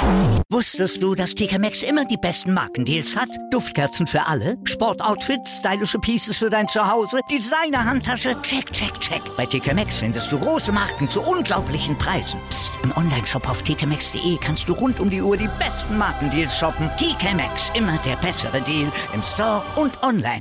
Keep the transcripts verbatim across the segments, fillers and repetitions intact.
Wusstest du, dass T K Maxx immer die besten Markendeals hat? Duftkerzen für alle, Sportoutfits, stylische Pieces für dein Zuhause, Designer-Handtasche, check, check, check. Bei T K Maxx findest du große Marken zu unglaublichen Preisen. Psst. Im Onlineshop auf t k maxx punkt d e kannst du rund um die Uhr die besten Markendeals shoppen. T K Maxx, immer der bessere Deal im Store und online.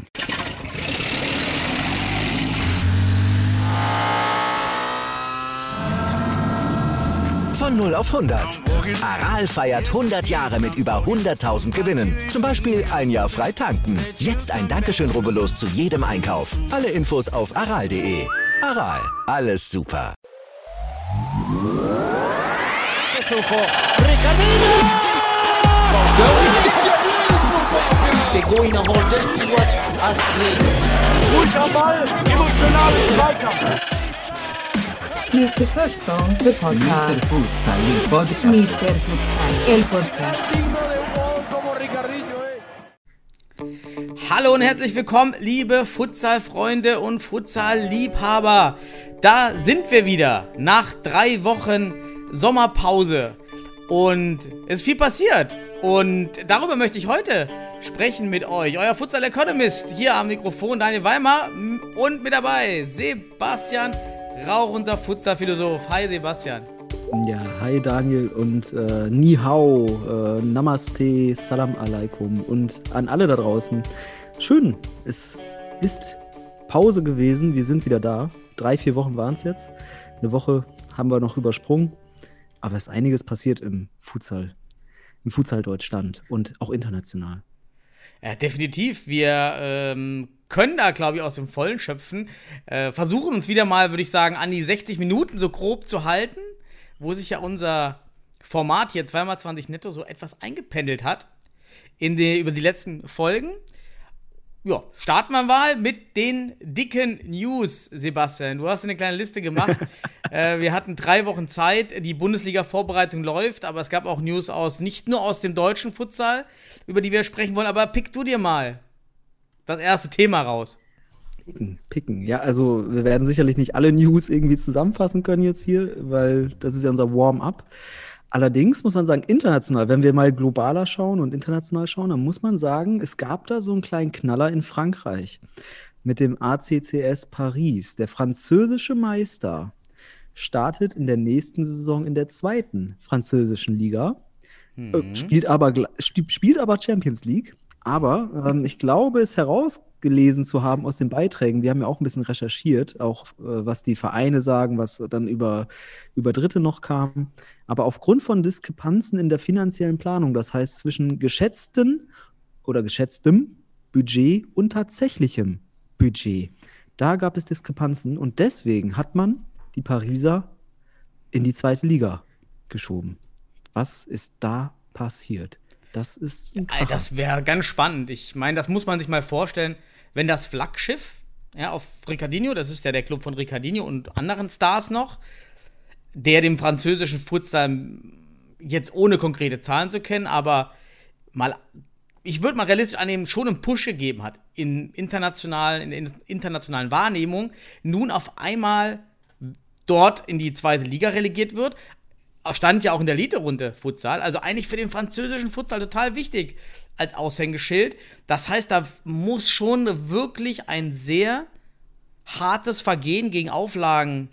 Von null auf hundert. Aral feiert hundert Jahre mit über hunderttausend Gewinnen. Zum Beispiel ein Jahr frei tanken. Jetzt ein Dankeschön, rubbellos zu jedem Einkauf. Alle Infos auf aral punkt de. Aral, alles super. Ruhig am Ball, emotionalen Zweikampf. mister Futsal, the podcast. mister Futsal, el podcast. mister Futsal, el podcast. Hallo und herzlich willkommen, liebe Futsal-Freunde und Futsal-Liebhaber. Da sind wir wieder nach drei Wochen Sommerpause und es ist viel passiert. Und darüber möchte ich heute sprechen mit euch. Euer Futsal-Economist hier am Mikrofon, Daniel Weimar, und mit dabei Sebastian Rauch, unser Futsal-Philosoph. Hi Sebastian. Ja, hi Daniel und äh, Ni Hao, äh, Namaste, Salam Alaikum und an alle da draußen. Schön, es ist Pause gewesen, wir sind wieder da. Drei, vier Wochen waren es jetzt. Eine Woche haben wir noch übersprungen, aber es ist einiges passiert im Futsal, im Futsal Deutschland und auch international. Ja, definitiv. Wir ähm, können da, glaube ich, aus dem Vollen schöpfen. Äh, versuchen uns wieder mal, würde ich sagen, an die sechzig Minuten so grob zu halten, wo sich ja unser Format hier zwei mal zwanzig netto so etwas eingependelt hat in die, über die letzten Folgen. Ja, starten wir mal mit den dicken News, Sebastian. Du hast eine kleine Liste gemacht. äh, wir hatten drei Wochen Zeit, die Bundesliga-Vorbereitung läuft, aber es gab auch News aus, nicht nur aus dem deutschen Futsal, über die wir sprechen wollen, aber pick du dir mal das erste Thema raus. Picken, picken. Ja, also wir werden sicherlich nicht alle News irgendwie zusammenfassen können jetzt hier, weil das ist ja unser Warm-up. Allerdings muss man sagen, international, wenn wir mal globaler schauen und international schauen, dann muss man sagen, es gab da so einen kleinen Knaller in Frankreich mit dem A C C S Paris. Der französische Meister startet in der nächsten Saison in der zweiten französischen Liga, mhm. äh, spielt, aber, spielt aber Champions League. Aber ähm, ich glaube, es herausgelesen zu haben aus den Beiträgen, wir haben ja auch ein bisschen recherchiert, auch äh, was die Vereine sagen, was dann über, über Dritte noch kam. Aber aufgrund von Diskrepanzen in der finanziellen Planung, das heißt zwischen geschätzten oder geschätztem Budget und tatsächlichem Budget, da gab es Diskrepanzen und deswegen hat man die Pariser in die zweite Liga geschoben. Was ist da passiert? Das ist ein Kracher. Das wäre ganz spannend. Ich meine, das muss man sich mal vorstellen, wenn das Flaggschiff, ja, auf Ricardinho, das ist ja der Club von Ricardinho und anderen Stars noch, der dem französischen Futsal jetzt ohne konkrete Zahlen zu kennen, aber mal, ich würde mal realistisch annehmen, schon einen Push gegeben hat in internationalen, in internationalen Wahrnehmung, nun auf einmal dort in die zweite Liga relegiert wird. Stand ja auch in der Elite-Runde Futsal, also eigentlich für den französischen Futsal total wichtig als Aushängeschild. Das heißt, da muss schon wirklich ein sehr hartes Vergehen gegen Auflagen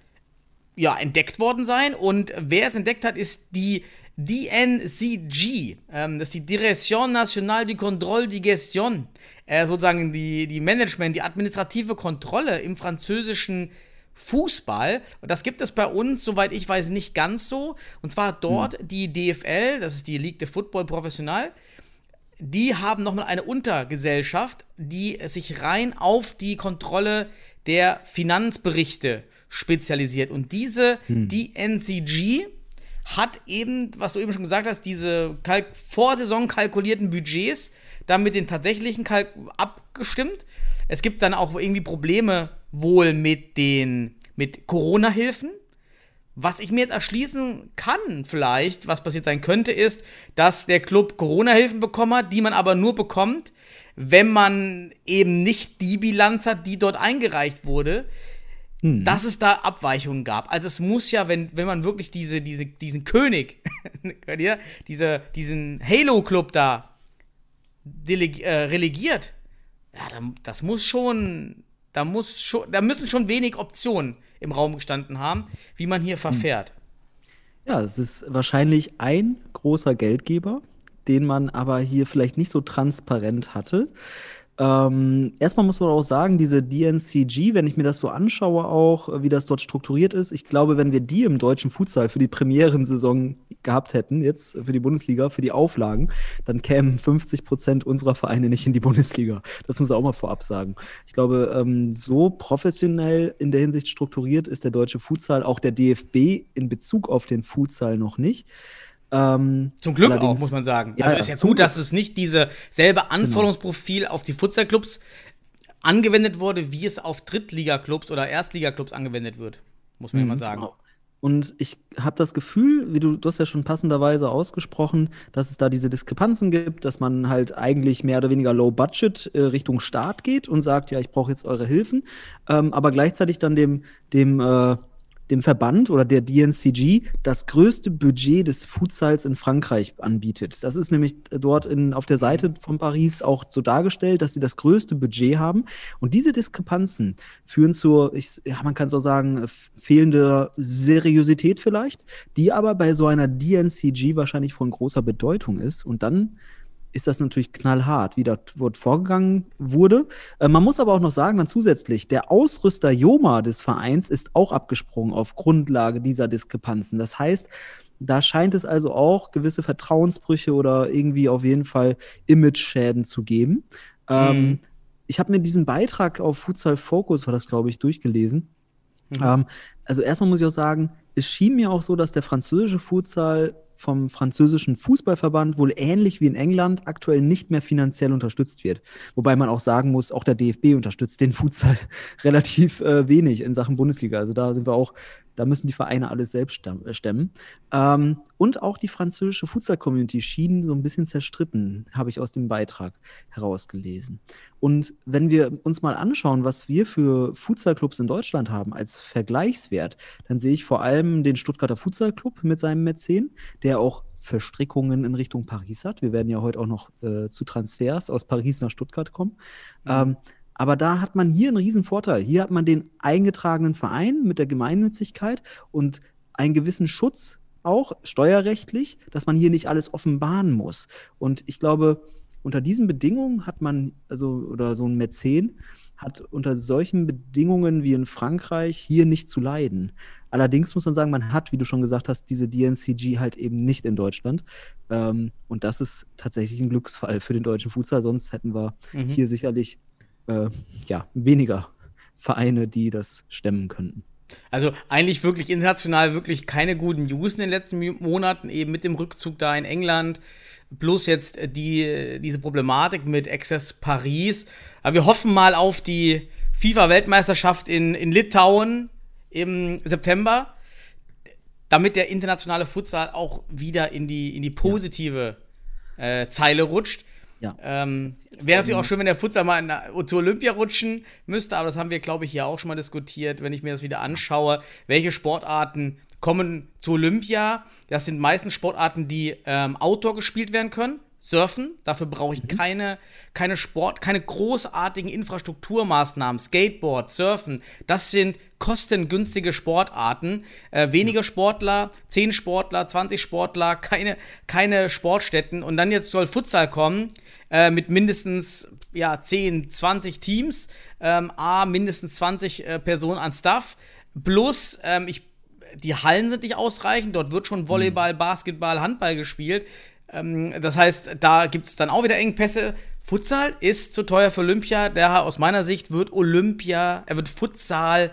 ja, entdeckt worden sein. Und wer es entdeckt hat, ist die D N C G, ähm, das ist die Direction Nationale du Contrôle de Gestion, äh, sozusagen die, die Management, die administrative Kontrolle im französischen Fußball. Und das gibt es bei uns, soweit ich weiß, nicht ganz so. Und zwar dort hm. die D F L, das ist die Ligue de Football Professionnel, die haben nochmal eine Untergesellschaft, die sich rein auf die Kontrolle der Finanzberichte spezialisiert. Und diese hm. D N C G hat eben, was du eben schon gesagt hast, diese Kalk- Vorsaison kalkulierten Budgets dann mit den tatsächlichen Kalk- abgestimmt. Es gibt dann auch irgendwie Probleme wohl mit den mit Corona-Hilfen. Was ich mir jetzt erschließen kann vielleicht, was passiert sein könnte, ist, dass der Club Corona-Hilfen bekommen hat, die man aber nur bekommt, wenn man eben nicht die Bilanz hat, die dort eingereicht wurde. Hm. dass es da Abweichungen gab. Also es muss ja, wenn, wenn man wirklich diese, diese, diesen König, diese, diesen Halo-Club da deleg- äh, relegiert, ja, da, das muss schon, da muss schon, da müssen schon wenig Optionen im Raum gestanden haben, wie man hier verfährt. Ja, es ist wahrscheinlich ein großer Geldgeber, den man aber hier vielleicht nicht so transparent hatte. Ähm, erstmal muss man auch sagen, diese D N C G, wenn ich mir das so anschaue, auch äh, wie das dort strukturiert ist, ich glaube, wenn wir die im deutschen Futsal für die Premierensaison gehabt hätten, jetzt für die Bundesliga, für die Auflagen, dann kämen fünfzig Prozent unserer Vereine nicht in die Bundesliga. Das muss man auch mal vorab sagen. Ich glaube, ähm, so professionell in der Hinsicht strukturiert ist der deutsche Futsal, auch der D F B in Bezug auf den Futsal noch nicht. Ähm, Zum Glück auch, muss man sagen. Ja, also ist ja gut, dass es nicht diese selbe Anforderungsprofil genau. auf die Futsal-Clubs angewendet wurde, wie es auf Drittliga-Clubs oder Erstliga-Clubs angewendet wird, muss man mhm. ja mal sagen. Und ich habe das Gefühl, wie du, du hast ja schon passenderweise ausgesprochen, dass es da diese Diskrepanzen gibt, dass man halt eigentlich mehr oder weniger Low Budget äh, Richtung Staat geht und sagt, ja, ich brauche jetzt eure Hilfen, ähm, aber gleichzeitig dann dem, dem äh, dem Verband oder der D N C G das größte Budget des Futsals in Frankreich anbietet. Das ist nämlich dort in, auf der Seite von Paris auch so dargestellt, dass sie das größte Budget haben. Und diese Diskrepanzen führen zur, ich, ja, man kann es auch sagen, fehlende Seriosität vielleicht, die aber bei so einer D N C G wahrscheinlich von großer Bedeutung ist. Und dann ist das natürlich knallhart, wie dort vorgegangen wurde. Äh, man muss aber auch noch sagen, dann zusätzlich, der Ausrüster Joma des Vereins ist auch abgesprungen auf Grundlage dieser Diskrepanzen. Das heißt, da scheint es also auch gewisse Vertrauensbrüche oder irgendwie auf jeden Fall Image-Schäden zu geben. Ähm, mhm. Ich habe mir diesen Beitrag auf Futsal Focus, war das, glaube ich, durchgelesen. Mhm. Ähm, also erstmal muss ich auch sagen, es schien mir auch so, dass der französische Futsal vom französischen Fußballverband wohl ähnlich wie in England aktuell nicht mehr finanziell unterstützt wird. Wobei man auch sagen muss, auch der D F B unterstützt den Futsal relativ äh, wenig in Sachen Bundesliga. Also da sind wir auch, da müssen die Vereine alles selbst stemmen. Ähm, und auch die französische Futsal-Community schien so ein bisschen zerstritten, habe ich aus dem Beitrag herausgelesen. Und wenn wir uns mal anschauen, was wir für Futsal-Clubs in Deutschland haben als Vergleichswert, dann sehe ich vor allem den Stuttgarter Futsal-Club mit seinem Mäzen, der auch Verstrickungen in Richtung Paris hat. Wir werden ja heute auch noch äh, zu Transfers aus Paris nach Stuttgart kommen. Mhm. Ähm, Aber da hat man hier einen riesen Vorteil. Hier hat man den eingetragenen Verein mit der Gemeinnützigkeit und einen gewissen Schutz auch steuerrechtlich, dass man hier nicht alles offenbaren muss. Und ich glaube, unter diesen Bedingungen hat man, also oder so ein Mäzen, hat unter solchen Bedingungen wie in Frankreich hier nicht zu leiden. Allerdings muss man sagen, man hat, wie du schon gesagt hast, diese D N C G halt eben nicht in Deutschland. Ähm, und das ist tatsächlich ein Glücksfall für den deutschen Futsal. Sonst hätten wir mhm. hier sicherlich Äh, ja, weniger Vereine, die das stemmen könnten. Also eigentlich wirklich international wirklich keine guten News in den letzten Monaten, eben mit dem Rückzug da in England, plus jetzt die, diese Problematik mit Access Paris. Aber wir hoffen mal auf die FIFA-Weltmeisterschaft in, in Litauen im September, damit der internationale Futsal auch wieder in die, in die positive ja. äh, Zeile rutscht. Ja. Ähm, Wäre natürlich auch schön, wenn der Futsal mal in, zu Olympia rutschen müsste, aber das haben wir, glaube ich, hier auch schon mal diskutiert, wenn ich mir das wieder anschaue, welche Sportarten kommen zu Olympia. Das sind meistens Sportarten, die ähm, Outdoor gespielt werden können. Surfen, dafür brauche ich mhm. keine, keine Sport, keine großartigen Infrastrukturmaßnahmen. Skateboard, Surfen, das sind kostengünstige Sportarten. Äh, wenige Sportler, zehn Sportler, zwanzig Sportler, keine, keine Sportstätten. Und dann jetzt soll Futsal kommen äh, mit mindestens ja, zehn, zwanzig Teams, ähm, A, mindestens zwanzig äh, Personen an Staff. Plus, ähm, ich, die Hallen sind nicht ausreichend, dort wird schon Volleyball, Basketball, Handball gespielt. Das heißt, da gibt es dann auch wieder Engpässe. Futsal ist zu teuer für Olympia. Daher aus meiner Sicht wird Olympia, er wird Futsal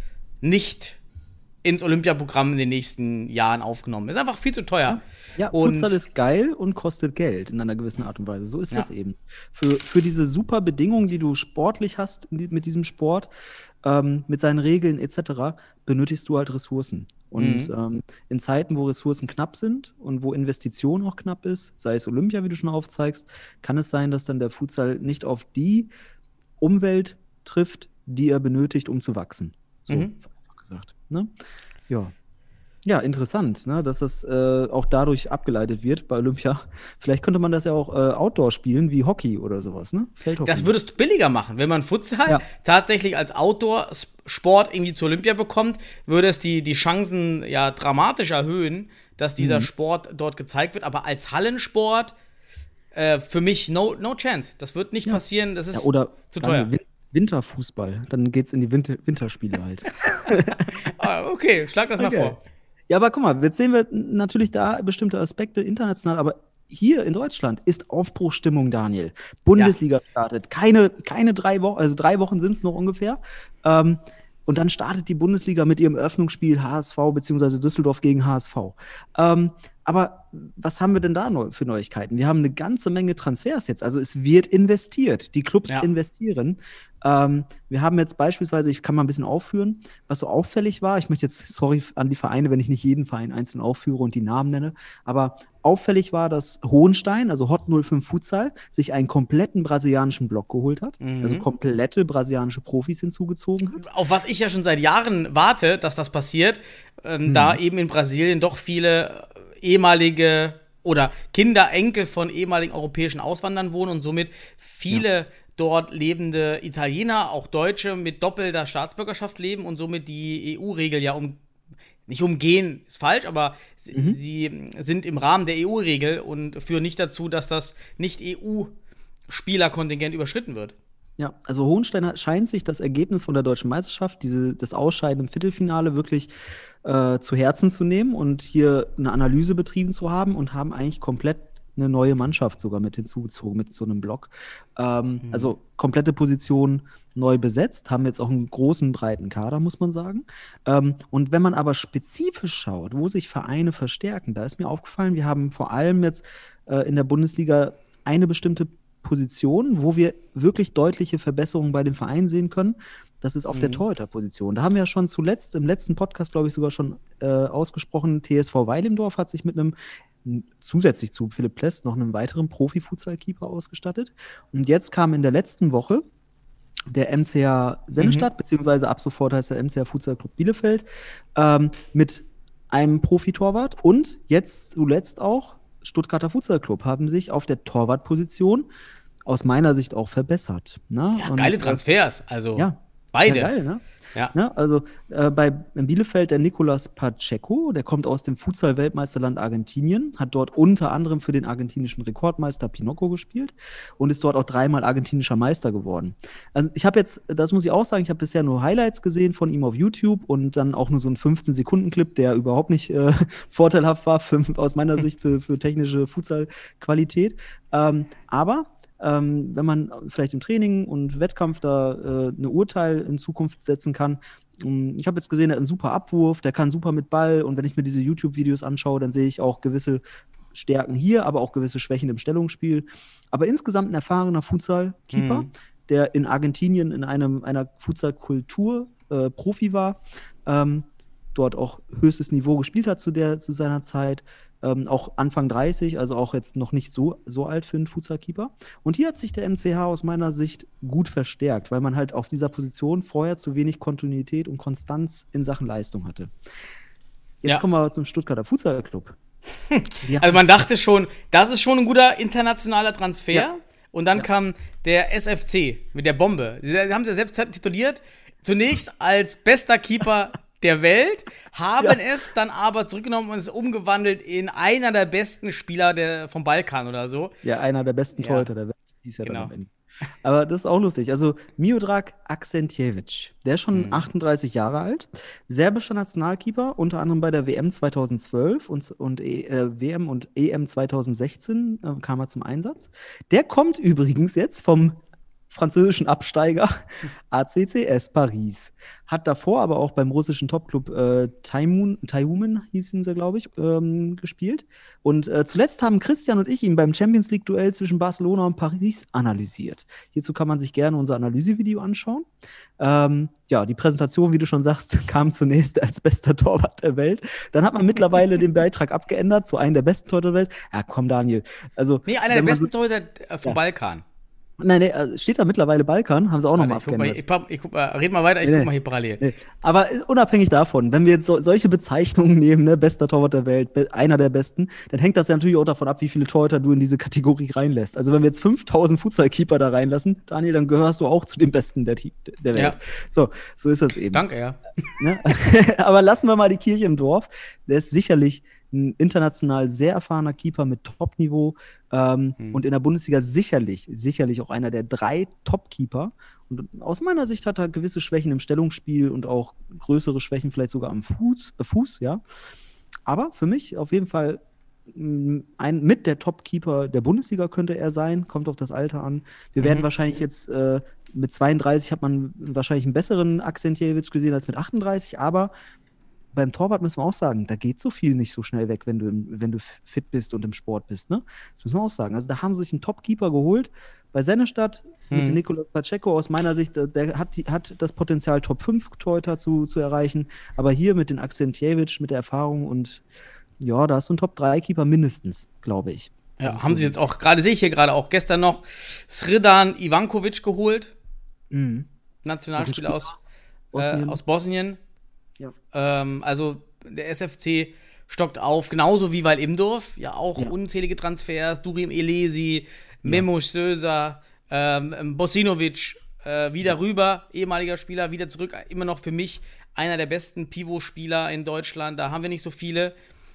nicht ins Olympiaprogramm in den nächsten Jahren aufgenommen. Ist einfach viel zu teuer. Ja, ja und Futsal ist geil und kostet Geld in einer gewissen Art und Weise. So ist ja. das eben. Für, für diese super Bedingungen, die du sportlich hast mit diesem Sport, ähm, mit seinen Regeln et cetera, benötigst du halt Ressourcen. Und mhm. ähm, in Zeiten, wo Ressourcen knapp sind und wo Investition auch knapp ist, sei es Olympia, wie du schon aufzeigst, kann es sein, dass dann der Futsal nicht auf die Umwelt trifft, die er benötigt, um zu wachsen. So Mhm. einfach gesagt. Ne? Ja. Ja, interessant, ne, dass das äh, auch dadurch abgeleitet wird bei Olympia. Vielleicht könnte man das ja auch äh, Outdoor spielen, wie Hockey oder sowas, ne? Feldhockey. Das würdest du billiger machen. Wenn man Futsal Ja. tatsächlich als Outdoor-Sport irgendwie zur Olympia bekommt, würde es die, die Chancen ja dramatisch erhöhen, dass dieser Mhm. Sport dort gezeigt wird. Aber als Hallensport äh, für mich no, no chance. Das wird nicht Ja. passieren. Das ist ja, oder zu Daniel, teuer. Win Winterfußball. Dann geht's in die Winter Winterspiele halt. Ah, okay, schlag das mal Okay. vor. Ja, aber guck mal, jetzt sehen wir natürlich da bestimmte Aspekte international, aber hier in Deutschland ist Aufbruchstimmung, Daniel. Bundesliga startet. Keine, keine drei Wochen, also drei Wochen sind es noch ungefähr. Ähm, und dann startet die Bundesliga mit ihrem Eröffnungsspiel H S V bzw. Düsseldorf gegen H S V. Ähm, aber was haben wir denn da neu für Neuigkeiten? Wir haben eine ganze Menge Transfers jetzt. Also es wird investiert. Die Clubs Ja. investieren. Ähm, wir haben jetzt beispielsweise, ich kann mal ein bisschen aufführen, was so auffällig war. Ich möchte jetzt, sorry an die Vereine, wenn ich nicht jeden Verein einzeln aufführe und die Namen nenne, aber auffällig war, dass Hohenstein, also Hot null fünf Futsal, sich einen kompletten brasilianischen Block geholt hat, Mhm. also komplette brasilianische Profis hinzugezogen hat. Auf was ich ja schon seit Jahren warte, dass das passiert, ähm, da eben in Brasilien doch viele ehemalige oder Kinder, Enkel von ehemaligen europäischen Auswandern wohnen und somit viele dort lebende Italiener, auch Deutsche mit doppelter Staatsbürgerschaft leben und somit die E U-Regel ja um nicht umgehen, ist falsch, aber sie, Mhm. sie sind im Rahmen der E U-Regel und führen nicht dazu, dass das Nicht-E U-Spielerkontingent überschritten wird. Ja, also Hohenstein hat, scheint sich das Ergebnis von der deutschen Meisterschaft, diese, das Ausscheiden im Viertelfinale, wirklich äh, zu Herzen zu nehmen und hier eine Analyse betrieben zu haben und haben eigentlich komplett eine neue Mannschaft sogar mit hinzugezogen, mit so einem Block. Ähm, Also komplette Position neu besetzt, haben jetzt auch einen großen, breiten Kader, muss man sagen. Ähm, und wenn man aber spezifisch schaut, wo sich Vereine verstärken, da ist mir aufgefallen, wir haben vor allem jetzt äh, in der Bundesliga eine bestimmte Position, wo wir wirklich deutliche Verbesserungen bei den Vereinen sehen können. Das ist auf der Torhüterposition. Da haben wir ja schon zuletzt, im letzten Podcast, glaube ich, sogar schon äh, ausgesprochen, T S V Weilimdorf hat sich mit einem, n- zusätzlich zu Philipp Pless, noch einem weiteren Profi-Futsal-Keeper ausgestattet. Und jetzt kam in der letzten Woche der M C A Sennestadt, beziehungsweise ab sofort heißt der M C A Futsal Club Bielefeld, ähm, mit einem Profi-Torwart und jetzt zuletzt auch Stuttgarter Futsal Club haben sich auf der Torwartposition aus meiner Sicht auch verbessert. Ne? Ja, Und, geile äh, Transfers, also Ja, beide. Ja, geil, ne? Ja. Ne? Also äh, bei in Bielefeld der Nicolas Pacheco, der kommt aus dem Futsal-Weltmeisterland Argentinien, hat dort unter anderem für den argentinischen Rekordmeister Pinocco gespielt und ist dort auch dreimal argentinischer Meister geworden. Also ich habe jetzt, das muss ich auch sagen, ich habe bisher nur Highlights gesehen von ihm auf YouTube und dann auch nur so einen fünfzehn-Sekunden-Clip, der überhaupt nicht äh, vorteilhaft war für, aus meiner Sicht für, für technische Futsal-Qualität. Ähm, aber Ähm, wenn man vielleicht im Training und Wettkampf da äh, eine Urteil in Zukunft setzen kann. Ähm, ich habe jetzt gesehen, er hat einen super Abwurf, der kann super mit Ball und wenn ich mir diese YouTube-Videos anschaue, dann sehe ich auch gewisse Stärken hier, aber auch gewisse Schwächen im Stellungsspiel. Aber insgesamt ein erfahrener Futsal-Keeper, Mhm. der in Argentinien in einem, einer Futsal-Kultur äh, Profi war, ähm, dort auch höchstes Niveau gespielt hat zu, der, zu seiner Zeit. Ähm, auch Anfang dreißig, also auch jetzt noch nicht so, so alt für einen Futsal-Keeper. Und hier hat sich der M C H aus meiner Sicht gut verstärkt, weil man halt auf dieser Position vorher zu wenig Kontinuität und Konstanz in Sachen Leistung hatte. Jetzt Ja. kommen wir aber zum Stuttgarter Futsal Club. Die Also man dachte schon, das ist schon ein guter internationaler Transfer. Ja. Und dann Ja. kam der S F C mit der Bombe. Sie haben sie ja selbst tituliert. Zunächst als bester Keeper der Welt, haben Ja. es dann aber zurückgenommen und es umgewandelt in einer der besten Spieler der, vom Balkan oder so. Ja, einer der besten Ja. Torhüter der Welt. Hieß ja Genau. dann am Ende. Aber das ist auch lustig. Also Miodrag Aksentjevic, der ist schon Mhm. achtunddreißig Jahre alt, serbischer Nationalkeeper, unter anderem bei der W M zweitausendzwölf und, und e, äh, W M und E M zweitausendsechzehn äh, kam er zum Einsatz. Der kommt übrigens jetzt vom französischen Absteiger A C C S Paris. Hat davor aber auch beim russischen Topclub äh, Taimun, Taiumen hießen sie, glaube ich, ähm, gespielt. Und äh, zuletzt haben Christian und ich ihn beim Champions League-Duell zwischen Barcelona und Paris analysiert. Hierzu kann man sich gerne unser Analysevideo anschauen. Ähm, ja, die Präsentation, wie du schon sagst, kam zunächst als bester Torwart der Welt. Dann hat man mittlerweile den Beitrag abgeändert zu einem der besten Torhüter der Welt. Ja, komm, Daniel. Also, Nee, einer der wenn man besten so- Torhüter äh, vom Ja. Balkan. Nein, nee, also steht da mittlerweile Balkan, haben sie auch nochmal abgeändert. Ich, guck mal, ich, guck mal, red mal weiter, ich nee, guck mal hier parallel. Nee. Aber unabhängig davon, wenn wir jetzt so, solche Bezeichnungen nehmen, ne, bester Torwart der Welt, be- einer der besten, dann hängt das ja natürlich auch davon ab, wie viele Torhüter du in diese Kategorie reinlässt. Also wenn wir jetzt fünftausend Futsal-Keeper da reinlassen, Daniel, dann gehörst du auch zu den Besten der, der Welt. Ja. So, so ist das eben. Danke, ja. Ne? Aber lassen wir mal die Kirche im Dorf. Der ist sicherlich ein international sehr erfahrener Keeper mit Top-Niveau ähm, hm. und in der Bundesliga sicherlich, sicherlich auch einer der drei Top-Keeper. Und aus meiner Sicht hat er gewisse Schwächen im Stellungsspiel und auch größere Schwächen vielleicht sogar am Fuß, äh, Fuß, ja. Aber für mich auf jeden Fall mh, ein mit der Top-Keeper der Bundesliga könnte er sein, kommt auf das Alter an. Wir mhm. werden wahrscheinlich jetzt äh, mit zweiunddreißig hat man wahrscheinlich einen besseren Akzentjewitsch gesehen als mit achtunddreißig, aber beim Torwart müssen wir auch sagen, da geht so viel nicht so schnell weg, wenn du, wenn du fit bist und im Sport bist. Ne? Das müssen wir auch sagen. Also da haben sie sich einen Top-Keeper geholt. Bei Sennestadt hm. mit Nicolas Pacheco aus meiner Sicht, der hat, hat das Potenzial, Top fünf Torhüter zu, zu erreichen. Aber hier mit den Akzentjewitsch, mit der Erfahrung und ja, da hast du einen Top drei Keeper mindestens, glaube ich. Ja, haben so sie jetzt auch, gerade sehe ich hier gerade auch gestern noch Sredan Ivankovic geholt. Mhm. Nationalspieler aus Bosnien. Äh, aus Bosnien. Ja. Ähm, also der S F C stockt auf, genauso wie Weil Imdorf, ja auch ja. unzählige Transfers, Durim Elesi, Memo Sösa, ähm, Bosinovic, äh, wieder rüber, ehemaliger Spieler, wieder zurück, immer noch für mich einer der besten Pivot-Spieler in Deutschland, da haben wir nicht so viele,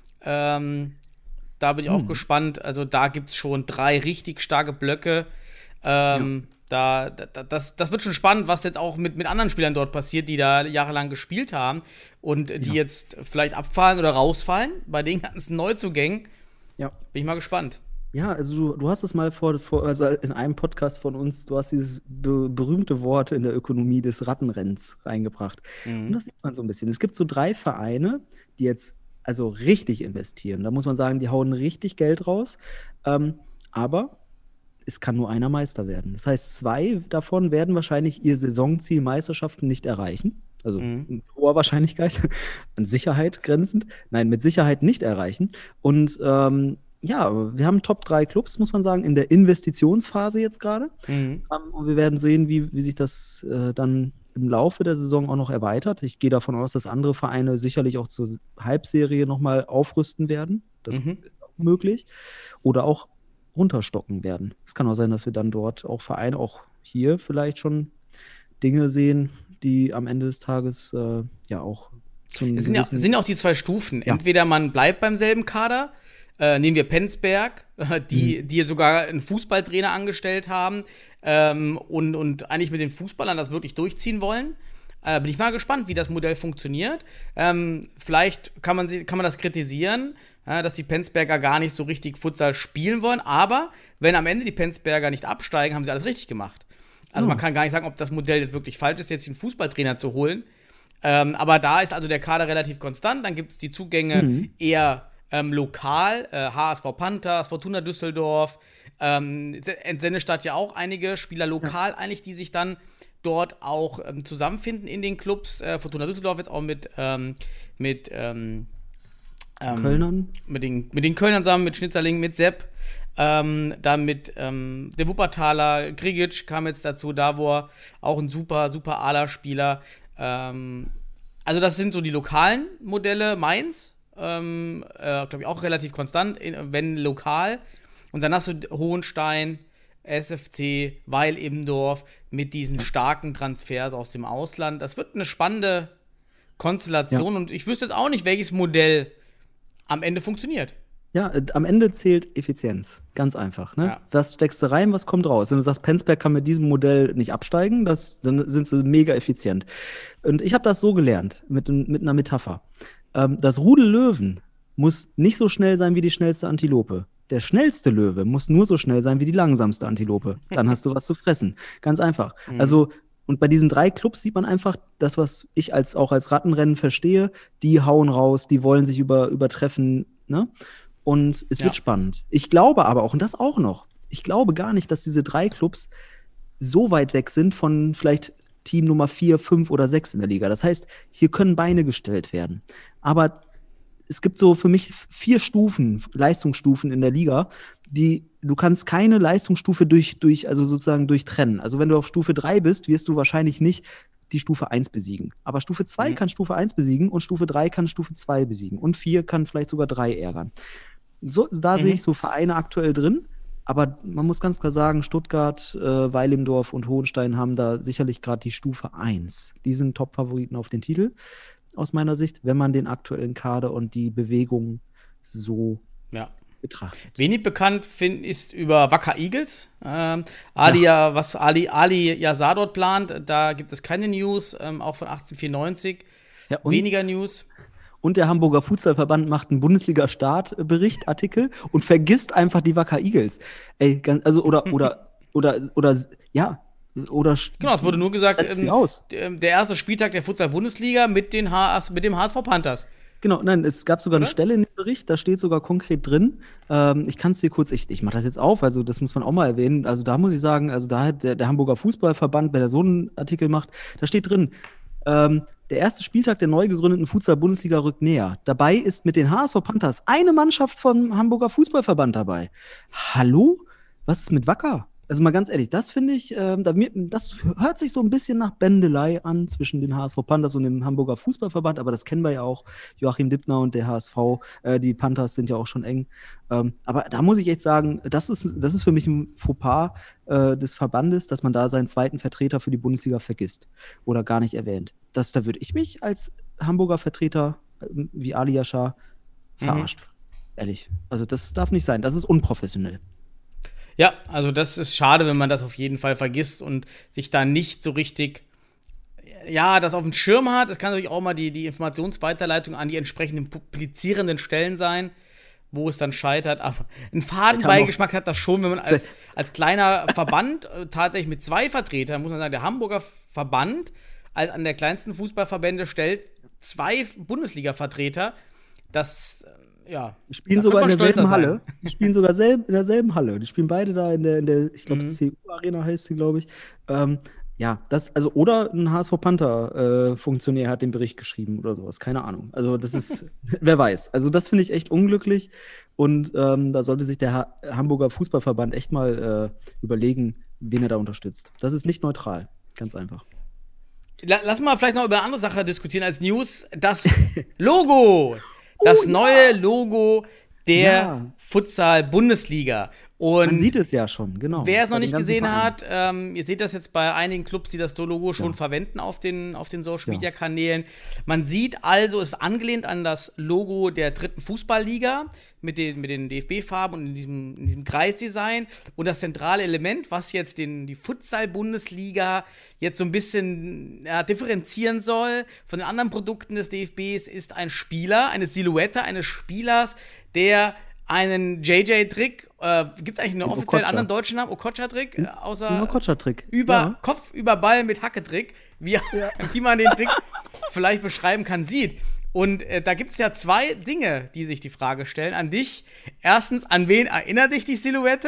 ähm, da bin ich hm. auch gespannt, also da gibt es schon drei richtig starke Blöcke, ähm, ja. Da, da, das, das wird schon spannend, was jetzt auch mit, mit anderen Spielern dort passiert, die da jahrelang gespielt haben und die ja. jetzt vielleicht abfallen oder rausfallen. Bei den ganzen Neuzugängen ja. bin ich mal gespannt. Ja, also du, du hast es mal vor, vor, also in einem Podcast von uns, du hast dieses be- berühmte Wort in der Ökonomie des Rattenrenns reingebracht. Mhm. Und das sieht man so ein bisschen. Es gibt so drei Vereine, die jetzt also richtig investieren. Da muss man sagen, die hauen richtig Geld raus. Ähm, aber es kann nur einer Meister werden. Das heißt, zwei davon werden wahrscheinlich ihr Saisonziel Meisterschaften nicht erreichen. Also mhm. mit hoher Wahrscheinlichkeit, an Sicherheit grenzend. Nein, mit Sicherheit nicht erreichen. Und ähm, ja, wir haben Top drei Clubs, muss man sagen, in der Investitionsphase jetzt gerade. Mhm. Um, und wir werden sehen, wie, wie sich das äh, dann im Laufe der Saison auch noch erweitert. Ich gehe davon aus, dass andere Vereine sicherlich auch zur Halbserie nochmal aufrüsten werden. Das mhm. ist auch möglich. Oder auch runterstocken werden. Es kann auch sein, dass wir dann dort auch Vereine, auch hier vielleicht schon Dinge sehen, die am Ende des Tages äh, ja auch zum Es sind ja, sind ja auch die zwei Stufen. Ja. Entweder man bleibt beim selben Kader, äh, nehmen wir Penzberg, äh, die, mhm. die sogar einen Fußballtrainer angestellt haben ähm, und, und eigentlich mit den Fußballern das wirklich durchziehen wollen. Äh, bin ich mal gespannt, wie das Modell funktioniert. Ähm, vielleicht kann man, kann man das kritisieren, ja, dass die Penzberger gar nicht so richtig Futsal spielen wollen. Aber wenn am Ende die Penzberger nicht absteigen, haben sie alles richtig gemacht. Also oh. man kann gar nicht sagen, ob das Modell jetzt wirklich falsch ist, jetzt einen Fußballtrainer zu holen. Ähm, aber da ist also der Kader relativ konstant. Dann gibt es die Zugänge mhm. eher ähm, lokal. Äh, H S V Panthers, Fortuna Düsseldorf, ähm, Sennestadt ja auch einige Spieler lokal ja. eigentlich, die sich dann dort auch ähm, zusammenfinden in den Clubs. Äh, Fortuna Düsseldorf jetzt auch mit, ähm, mit ähm, ähm, Kölnern. Mit den, mit den Kölnern zusammen, mit Schnitzerling, mit Sepp. Ähm, dann mit ähm, der Wuppertaler, Grigic kam jetzt dazu, Davor, auch ein super, super Ala-Spieler. Ähm, also das sind so die lokalen Modelle. Mainz, ähm, äh, glaube ich, auch relativ konstant, wenn lokal. Und dann hast du Hohenstein, S F C, Weil Imdorf mit diesen starken Transfers aus dem Ausland. Das wird eine spannende Konstellation ja. und ich wüsste jetzt auch nicht, welches Modell am Ende funktioniert. Ja, äh, am Ende zählt Effizienz. Ganz einfach. Ne? Ja. Was steckst du rein, was kommt raus? Wenn du sagst, Penzberg kann mit diesem Modell nicht absteigen, das, dann sind sie mega effizient. Und ich habe das so gelernt, mit, mit einer Metapher. Ähm, das Rudel Löwen muss nicht so schnell sein wie die schnellste Antilope. Der schnellste Löwe muss nur so schnell sein wie die langsamste Antilope. Dann hast du was zu fressen. Ganz einfach. Mhm. Also, und bei diesen drei Clubs sieht man einfach das, was ich als, auch als Rattenrennen verstehe. Die hauen raus, die wollen sich über, übertreffen. Ne? Und es ja. wird spannend. Ich glaube aber auch, und das auch noch, ich glaube gar nicht, dass diese drei Clubs so weit weg sind von vielleicht Team Nummer vier, fünf oder sechs in der Liga. Das heißt, hier können Beine gestellt werden. Aber es gibt so für mich vier Stufen, Leistungsstufen in der Liga, die du kannst keine Leistungsstufe durch, durch, also sozusagen durchtrennen. Also wenn du auf Stufe drei bist, wirst du wahrscheinlich nicht die Stufe eins besiegen. Aber Stufe zwei mhm. kann Stufe eins besiegen und Stufe drei kann Stufe zwei besiegen. Und vier kann vielleicht sogar drei ärgern. So, da mhm. sehe ich so Vereine aktuell drin. Aber man muss ganz klar sagen, Stuttgart, äh, Weilimdorf und Hohenstein haben da sicherlich gerade die Stufe eins. Die sind Top-Favoriten auf den Titel, aus meiner Sicht, wenn man den aktuellen Kader und die Bewegung so ja. betrachtet. Wenig bekannt find, ist über Wacker Eagles. Ähm, Ali, ja. was Ali, Ali Yazar dort plant, da gibt es keine News, ähm, auch von achtzehnhundertvierundneunzig. Ja, und, Weniger News. Und der Hamburger Fußballverband macht einen Bundesliga-Start-Bericht-Artikel und vergisst einfach die Wacker Eagles. Ey, also, oder, oder, oder, oder, ja. Oder genau, es wurde nur gesagt, ähm, aus. der erste Spieltag der Futsal-Bundesliga mit, den H- mit dem H S V Panthers. Genau, nein, es gab sogar Oder? eine Stelle in dem Bericht, da steht sogar konkret drin. Ähm, ich kann es dir kurz, ich, ich mache das jetzt auf, also das muss man auch mal erwähnen. Also da muss ich sagen, also da hat der, der Hamburger Fußballverband, wenn er so einen Artikel macht, da steht drin, ähm, der erste Spieltag der neu gegründeten Futsal-Bundesliga rückt näher. Dabei ist mit den H S V Panthers eine Mannschaft vom Hamburger Fußballverband dabei. Hallo? Was ist mit Wacker? Also mal ganz ehrlich, das finde ich, ähm, das hört sich so ein bisschen nach Bändelei an zwischen den H S V Panthers und dem Hamburger Fußballverband, aber das kennen wir ja auch. Joachim Dippner und der H S V, äh, die Panthers sind ja auch schon eng. Ähm, aber da muss ich echt sagen, das ist, das ist für mich ein Fauxpas äh, des Verbandes, dass man da seinen zweiten Vertreter für die Bundesliga vergisst oder gar nicht erwähnt. Das, da würde ich mich als Hamburger Vertreter, äh, wie Ali Yashar, verarscht. Mhm. Ehrlich. Also das darf nicht sein, das ist unprofessionell. Ja, also das ist schade, wenn man das auf jeden Fall vergisst und sich da nicht so richtig, ja, das auf dem Schirm hat. Es kann natürlich auch mal die, die Informationsweiterleitung an die entsprechenden publizierenden Stellen sein, wo es dann scheitert. Aber einen Fadenbeigeschmack hat das schon, wenn man als, als kleiner Verband äh, tatsächlich mit zwei Vertretern, muss man sagen, der Hamburger Verband als an der kleinsten Fußballverbände stellt zwei Bundesliga-Vertreter. Das Ja, die spielen sogar in derselben Halle. Die spielen sogar selb, in derselben Halle. Die spielen beide da in der, in der ich glaube, mhm. C U-Arena heißt sie, glaube ich. Ähm, ja, das, also, oder ein H S V Panther-Funktionär äh, hat den Bericht geschrieben oder sowas. Keine Ahnung. Also, das ist, wer weiß. Also, das finde ich echt unglücklich. Und ähm, da sollte sich der ha- Hamburger Fußballverband echt mal äh, überlegen, wen er da unterstützt. Das ist nicht neutral. Ganz einfach. Lass mal vielleicht noch über eine andere Sache diskutieren als News. Das Logo. Das oh, neue ja. Logo der ja. Futsal-Bundesliga. Und man sieht es ja schon, genau. Wer es noch nicht gesehen hat, ähm, ihr seht das jetzt bei einigen Clubs, die das Logo schon ja. verwenden auf den, auf den Social-Media-Kanälen. Ja. Man sieht also, es ist angelehnt an das Logo der dritten Fußballliga mit den, mit den D F B-Farben und in diesem, in diesem Kreisdesign. Und das zentrale Element, was jetzt den, die Futsal-Bundesliga jetzt so ein bisschen ja, differenzieren soll von den anderen Produkten des D F Bs, ist ein Spieler, eine Silhouette eines Spielers, der einen J J-Trick, äh, gibt es eigentlich einen offiziellen anderen deutschen Namen? Okocha-Trick? Äh, außer ein Okocha-Trick. Über ja. Kopf über Ball mit Hacke-Trick, wie, ja. wie man den Trick vielleicht beschreiben kann, sieht. Und äh, da gibt es ja zwei Dinge, die sich die Frage stellen an dich. Erstens, an wen erinnert dich die Silhouette?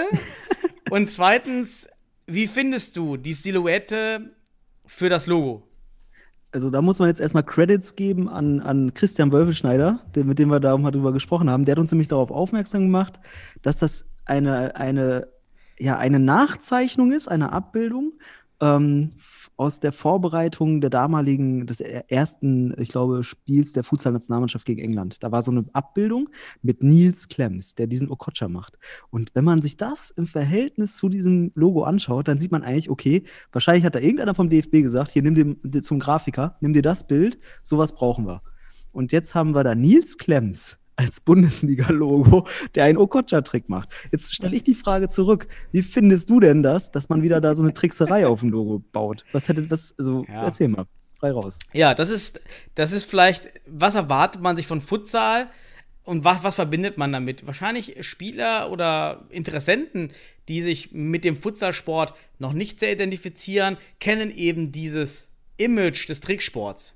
Und zweitens, wie findest du die Silhouette für das Logo? Also da muss man jetzt erstmal Credits geben an, an Christian Wölfeschneider, den, mit dem wir da mal drüber gesprochen haben. Der hat uns nämlich darauf aufmerksam gemacht, dass das eine, eine, ja, eine Nachzeichnung ist, eine Abbildung ähm, aus der Vorbereitung der damaligen, des ersten, ich glaube, Spiels der Futsal-Nationalmannschaft gegen England. Da war so eine Abbildung mit Nils Klemms, der diesen Okocha macht. Und wenn man sich das im Verhältnis zu diesem Logo anschaut, dann sieht man eigentlich, okay, wahrscheinlich hat da irgendeiner vom D F B gesagt, hier, nimm dir zum Grafiker, nimm dir das Bild, sowas brauchen wir. Und jetzt haben wir da Nils Klemms als Bundesliga-Logo, der einen Okocha-Trick macht. Jetzt stelle ich die Frage zurück. Wie findest du denn das, dass man wieder da so eine Trickserei auf dem Logo baut? Was hätte das, also ja. erzähl mal, frei raus. Ja, das ist, das ist vielleicht, was erwartet man sich von Futsal und was, was verbindet man damit? Wahrscheinlich Spieler oder Interessenten, die sich mit dem Futsalsport noch nicht sehr identifizieren, kennen eben dieses Image des Tricksports.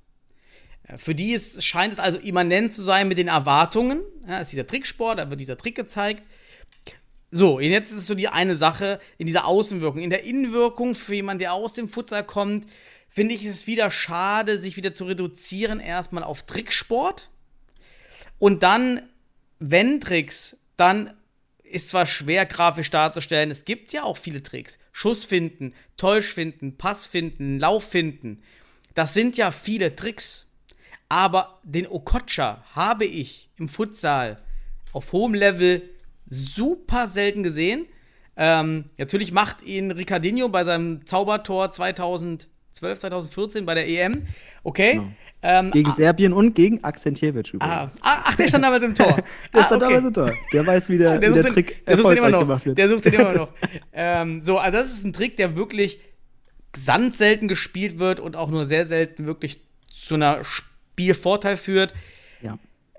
Für die ist, scheint es also immanent zu sein mit den Erwartungen. Ja, ist dieser Tricksport, da wird dieser Trick gezeigt. So, und jetzt ist es so die eine Sache in dieser Außenwirkung. In der Innenwirkung für jemanden, der aus dem Futsal kommt, finde ich es wieder schade, sich wieder zu reduzieren erstmal auf Tricksport. Und dann, wenn Tricks, dann ist zwar schwer grafisch darzustellen, es gibt ja auch viele Tricks. Schuss finden, Täusch finden, Pass finden, Lauf finden. Das sind ja viele Tricks. Aber den Okocha habe ich im Futsal auf hohem Level super selten gesehen. Ähm, natürlich macht ihn Ricardinho bei seinem Zaubertor zweitausendzwölf, zweitausendvierzehn bei der E M. Okay. Genau. Ähm, Gegen ah, Serbien und gegen Akzentjewitsch ah, übrigens. ach, der stand damals im Tor. Der ah, stand okay. damals im Tor. Der weiß, wie der, Der wie der sucht Trick den, der sucht den immer erfolgreich noch. gemacht wird. Der sucht den immer noch. ähm, so, also das ist ein Trick, der wirklich sandselten gespielt wird und auch nur sehr selten wirklich zu einer Spielvorteil führt. Ja.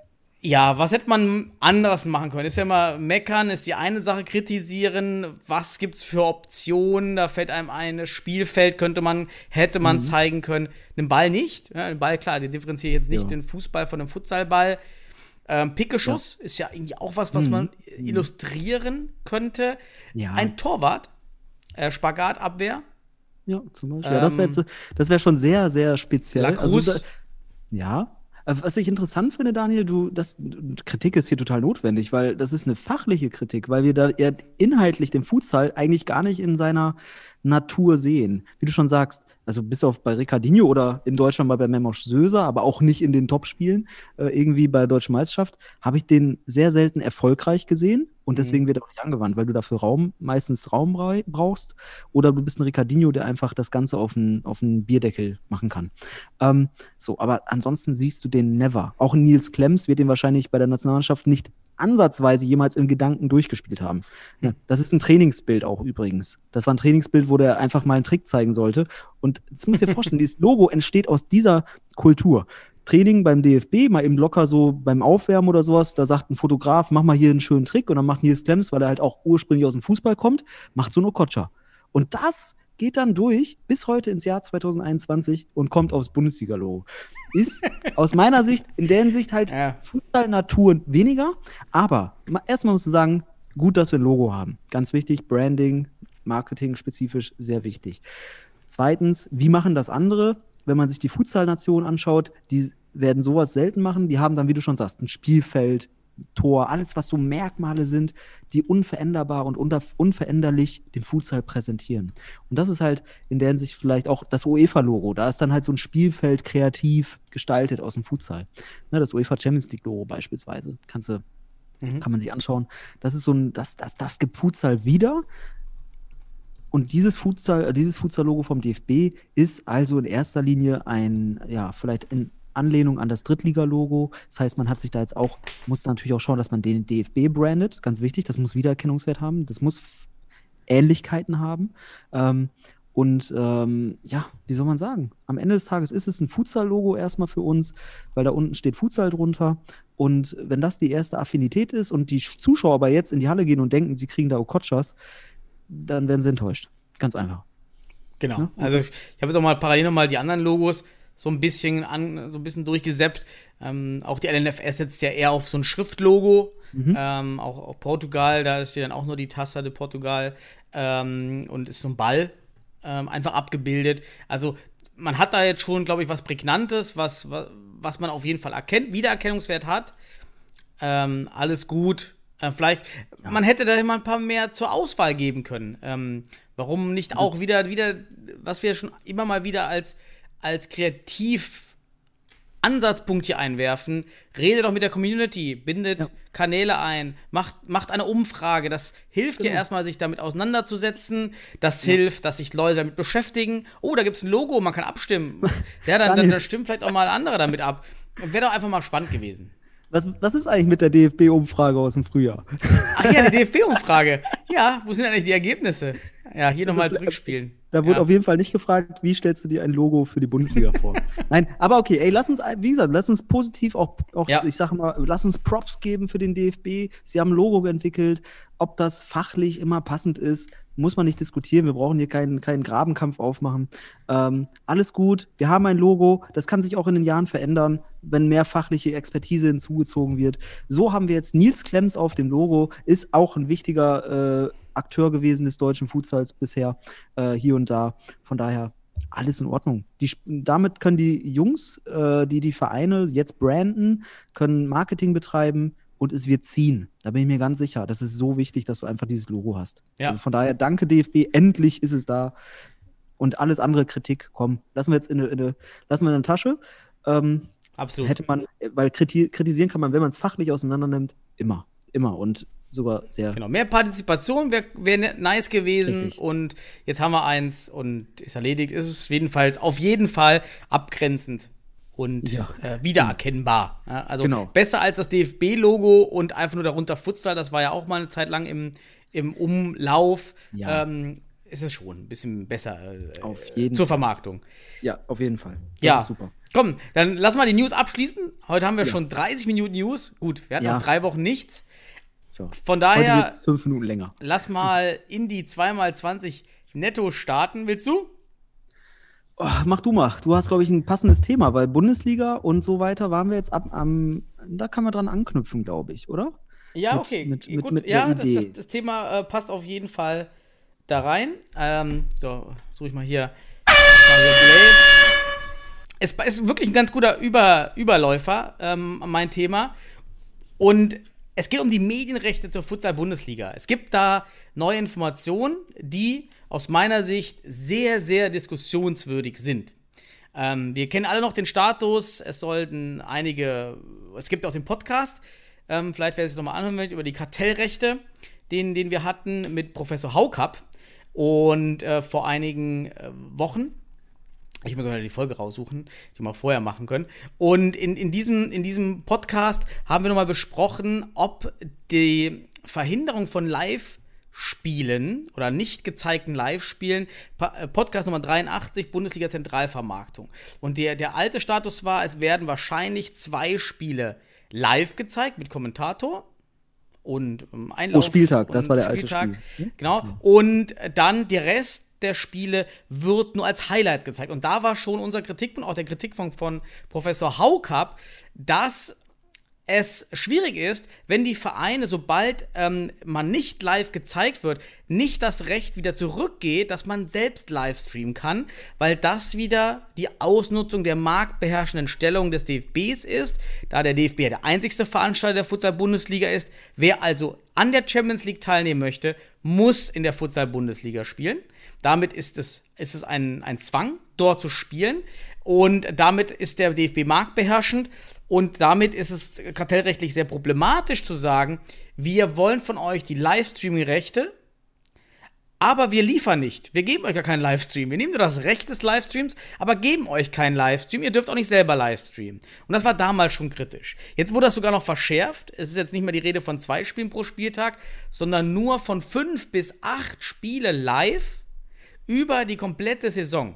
Ja, was hätte man anderes machen können? Ist ja immer meckern, ist die eine Sache, kritisieren, was gibt's für Optionen, da fällt einem ein, Spielfeld könnte man, hätte man mhm. zeigen können. Den Ball nicht, ja, den Ball, klar, den differenziere ich jetzt nicht, ja. den Fußball von dem Futsalball. Ähm, Pickeschuss ja. ist ja irgendwie auch was, was mhm. man illustrieren könnte. Ja. Ein Torwart, äh, Spagatabwehr. Ja, zum Beispiel. Ähm, ja, das wäre das wär schon sehr, sehr speziell. Lacrosse. Also, da, ja. Was ich interessant finde, Daniel, du, das, Kritik ist hier total notwendig, weil das ist eine fachliche Kritik, weil wir da eher inhaltlich den Futsal eigentlich gar nicht in seiner Natur sehen. Wie du schon sagst, also bis auf bei Ricardinho oder in Deutschland mal bei Memosch Söser, aber auch nicht in den Topspielen, äh, irgendwie bei der Deutschen Meisterschaft, habe ich den sehr selten erfolgreich gesehen und deswegen mhm. wird er auch nicht angewandt, weil du dafür Raum, meistens Raum brauchst oder du bist ein Ricardinho, der einfach das Ganze auf einen auf einen Bierdeckel machen kann. Ähm, so, aber ansonsten siehst du den never. Auch Nils Klemms wird den wahrscheinlich bei der Nationalmannschaft nicht ansatzweise jemals im Gedanken durchgespielt haben. Ja, das ist ein Trainingsbild auch übrigens. Das war ein Trainingsbild, wo der einfach mal einen Trick zeigen sollte. Und jetzt musst du dir vorstellen, dieses Logo entsteht aus dieser Kultur. Training beim D F B, mal eben locker so beim Aufwärmen oder sowas, da sagt ein Fotograf, mach mal hier einen schönen Trick und dann macht Nils Klemms, weil er halt auch ursprünglich aus dem Fußball kommt, macht so einen Okocha. Und das geht dann durch bis heute ins Jahr zweitausendeinundzwanzig und kommt aufs Bundesliga-Logo. Ist aus meiner Sicht in der Hinsicht halt ja. Fußball-Natur weniger, aber erstmal musst du sagen, gut, dass wir ein Logo haben. Ganz wichtig, Branding, Marketing spezifisch, sehr wichtig. Zweitens, wie machen das andere? Wenn man sich die Futsal-Nationen anschaut, die werden sowas selten machen. Die haben dann, wie du schon sagst, ein Spielfeld, Tor, alles, was so Merkmale sind, die unveränderbar und unter, unveränderlich den Futsal präsentieren. Und das ist halt in der Hinsicht vielleicht auch das UEFA-Logo. Da ist dann halt so ein Spielfeld kreativ gestaltet aus dem Futsal. Ne, das UEFA Champions League-Logo beispielsweise. Kannst du, mhm. kann man sich anschauen. Das ist so ein, das, das, das gibt Futsal wieder. Und dieses Futsal, dieses Futsal-Logo vom D F B ist also in erster Linie ein, ja, vielleicht in Anlehnung an das Drittliga-Logo. Das heißt, man hat sich da jetzt auch, muss natürlich auch schauen, dass man den D F B brandet. Ganz wichtig, das muss Wiedererkennungswert haben. Das muss Ähnlichkeiten haben. Ähm, und ähm, ja, wie soll man sagen? Am Ende des Tages ist es ein Futsal-Logo erstmal für uns, weil da unten steht Futsal drunter. Und wenn das die erste Affinität ist und die Zuschauer aber jetzt in die Halle gehen und denken, sie kriegen da Okochas, dann werden sie enttäuscht. Ganz einfach. Genau. Ja? Also ich habe jetzt auch mal parallel nochmal die anderen Logos so ein bisschen an, so ein bisschen durchgesäppt. Ähm, auch die L N F S setzt ja eher auf so ein Schriftlogo. Mhm. Ähm, auch, auch Portugal, da ist ja dann auch nur die Taça de Portugal ähm, und ist so ein Ball ähm, einfach abgebildet. Also man hat da jetzt schon, glaube ich, was Prägnantes, was, was, was man auf jeden Fall erkennt, Wiedererkennungswert hat. Ähm, alles gut. Äh, vielleicht, ja. man hätte da immer ein paar mehr zur Auswahl geben können. Ähm, warum nicht auch wieder, wieder, was wir schon immer mal wieder als als Kreativ-Ansatzpunkt hier einwerfen, redet doch mit der Community, bindet ja. Kanäle ein, macht, macht eine Umfrage. Das hilft genau. ja erstmal, sich damit auseinanderzusetzen. Das ja. hilft, dass sich Leute damit beschäftigen. Oh, da gibt es ein Logo, man kann abstimmen. Ja, dann, dann, dann stimmt vielleicht auch mal andere damit ab. Wäre doch einfach mal spannend gewesen. Was, was ist eigentlich mit der D F B-Umfrage aus dem Frühjahr? Ach ja, die D F B-Umfrage. Ja, wo sind eigentlich die Ergebnisse? Ja, hier nochmal zurückspielen. Da wurde ja. auf jeden Fall nicht gefragt, wie stellst du dir ein Logo für die Bundesliga vor? Nein, aber okay, ey, lass uns, wie gesagt, lass uns positiv auch, auch ja. ich sage mal, lass uns Props geben für den D F B. Sie haben ein Logo entwickelt. Ob das fachlich immer passend ist, muss man nicht diskutieren. Wir brauchen hier keinen, keinen Grabenkampf aufmachen. Ähm, alles gut, wir haben ein Logo. Das kann sich auch in den Jahren verändern, wenn mehr fachliche Expertise hinzugezogen wird. So haben wir jetzt Nils Klemms auf dem Logo, ist auch ein wichtiger äh, Akteur gewesen des deutschen Futsals bisher, äh, hier und da. Von daher alles in Ordnung. Die, damit können die Jungs, äh, die die Vereine jetzt branden, können Marketing betreiben und es wird ziehen. Da bin ich mir ganz sicher. Das ist so wichtig, dass du einfach dieses Logo hast. Ja. Also von daher, danke D F B, endlich ist es da. Und alles andere Kritik, komm, lassen wir jetzt in eine, lassen wir in eine Tasche. Ähm, Absolut. Hätte man, weil kriti- kritisieren kann man, wenn man es fachlich auseinander nimmt, immer. Immer. Und sogar sehr. Genau, mehr Partizipation wäre wär nice gewesen. Richtig. Und jetzt haben wir eins und ist erledigt. Ist es jedenfalls auf jeden Fall abgrenzend und Ja. äh, wiedererkennbar. Ja, also Genau. besser als das D F B-Logo und einfach nur darunter Futsal. Das war ja auch mal eine Zeit lang im, im Umlauf. Ja. Ähm, ist es schon ein bisschen besser äh, Auf jeden zur Fall. Vermarktung. Ja, auf jeden Fall. Das Ja, ist super. Komm, dann lass mal die News abschließen. Heute haben wir Ja. schon dreißig Minuten News. Gut, wir hatten Ja. noch drei Wochen nichts. So. Von Heute daher, wird's fünf Minuten länger. lass mal in die zwei mal zwanzig netto starten. Willst du? Oh, mach du mal. Du hast, glaube ich, ein passendes Thema, weil Bundesliga und so weiter waren wir jetzt ab am. Da kann man dran anknüpfen, glaube ich, oder? Ja, Mit- okay. mit- mit- Gut, mit ja, der das, Idee. das, das Thema äh, passt auf jeden Fall da rein. Ähm, so, suche ich mal hier. Mal hier Blade. Es ist wirklich ein ganz guter Über, Überläufer, ähm, mein Thema. Und es geht um die Medienrechte zur Futsal-Bundesliga. Es gibt da neue Informationen, die aus meiner Sicht sehr, sehr diskussionswürdig sind. Ähm, wir kennen alle noch den Status. Es sollten einige, es gibt auch den Podcast, ähm, vielleicht werde ich es nochmal anhören, will, über die Kartellrechte, den, den wir hatten mit Professor Haukapp. Und äh, vor einigen äh, Wochen, ich muss mal die Folge raussuchen, die wir mal vorher machen können. Und in, in, diesem, in diesem Podcast haben wir nochmal besprochen, ob die Verhinderung von Live-Spielen oder nicht gezeigten Live-Spielen, Pa- Podcast Nummer dreiundachtzig, Bundesliga Zentralvermarktung. Und der, der alte Status war, es werden wahrscheinlich zwei Spiele live gezeigt mit Kommentator und ähm, Einlauf. Oh, Spieltag, das und war der alte Spieltag. Spiel. Hm? Genau. Und dann der Rest der Spiele wird nur als Highlights gezeigt. Und da war schon unser Kritikpunkt, auch der Kritikpunkt von Professor Haukapp, dass es schwierig ist, wenn die Vereine, sobald ähm, man nicht live gezeigt wird, nicht das Recht wieder zurückgeht, dass man selbst live streamen kann, weil das wieder die Ausnutzung der marktbeherrschenden Stellung des D F Bs ist, da der D F B ja der einzigste Veranstalter der Futsal-Bundesliga ist. Wer also an der Champions League teilnehmen möchte, muss in der Futsal-Bundesliga spielen. Damit ist es, ist es ein, ein Zwang, dort zu spielen. Und damit ist der D F B marktbeherrschend. Und damit ist es kartellrechtlich sehr problematisch zu sagen, wir wollen von euch die Livestreaming-Rechte, aber wir liefern nicht. Wir geben euch gar keinen Livestream. Wir nehmen nur das Recht des Livestreams, aber geben euch keinen Livestream. Ihr dürft auch nicht selber Livestreamen. Und das war damals schon kritisch. Jetzt wurde das sogar noch verschärft. Es ist jetzt nicht mehr die Rede von zwei Spielen pro Spieltag, sondern nur von fünf bis acht Spiele live über die komplette Saison.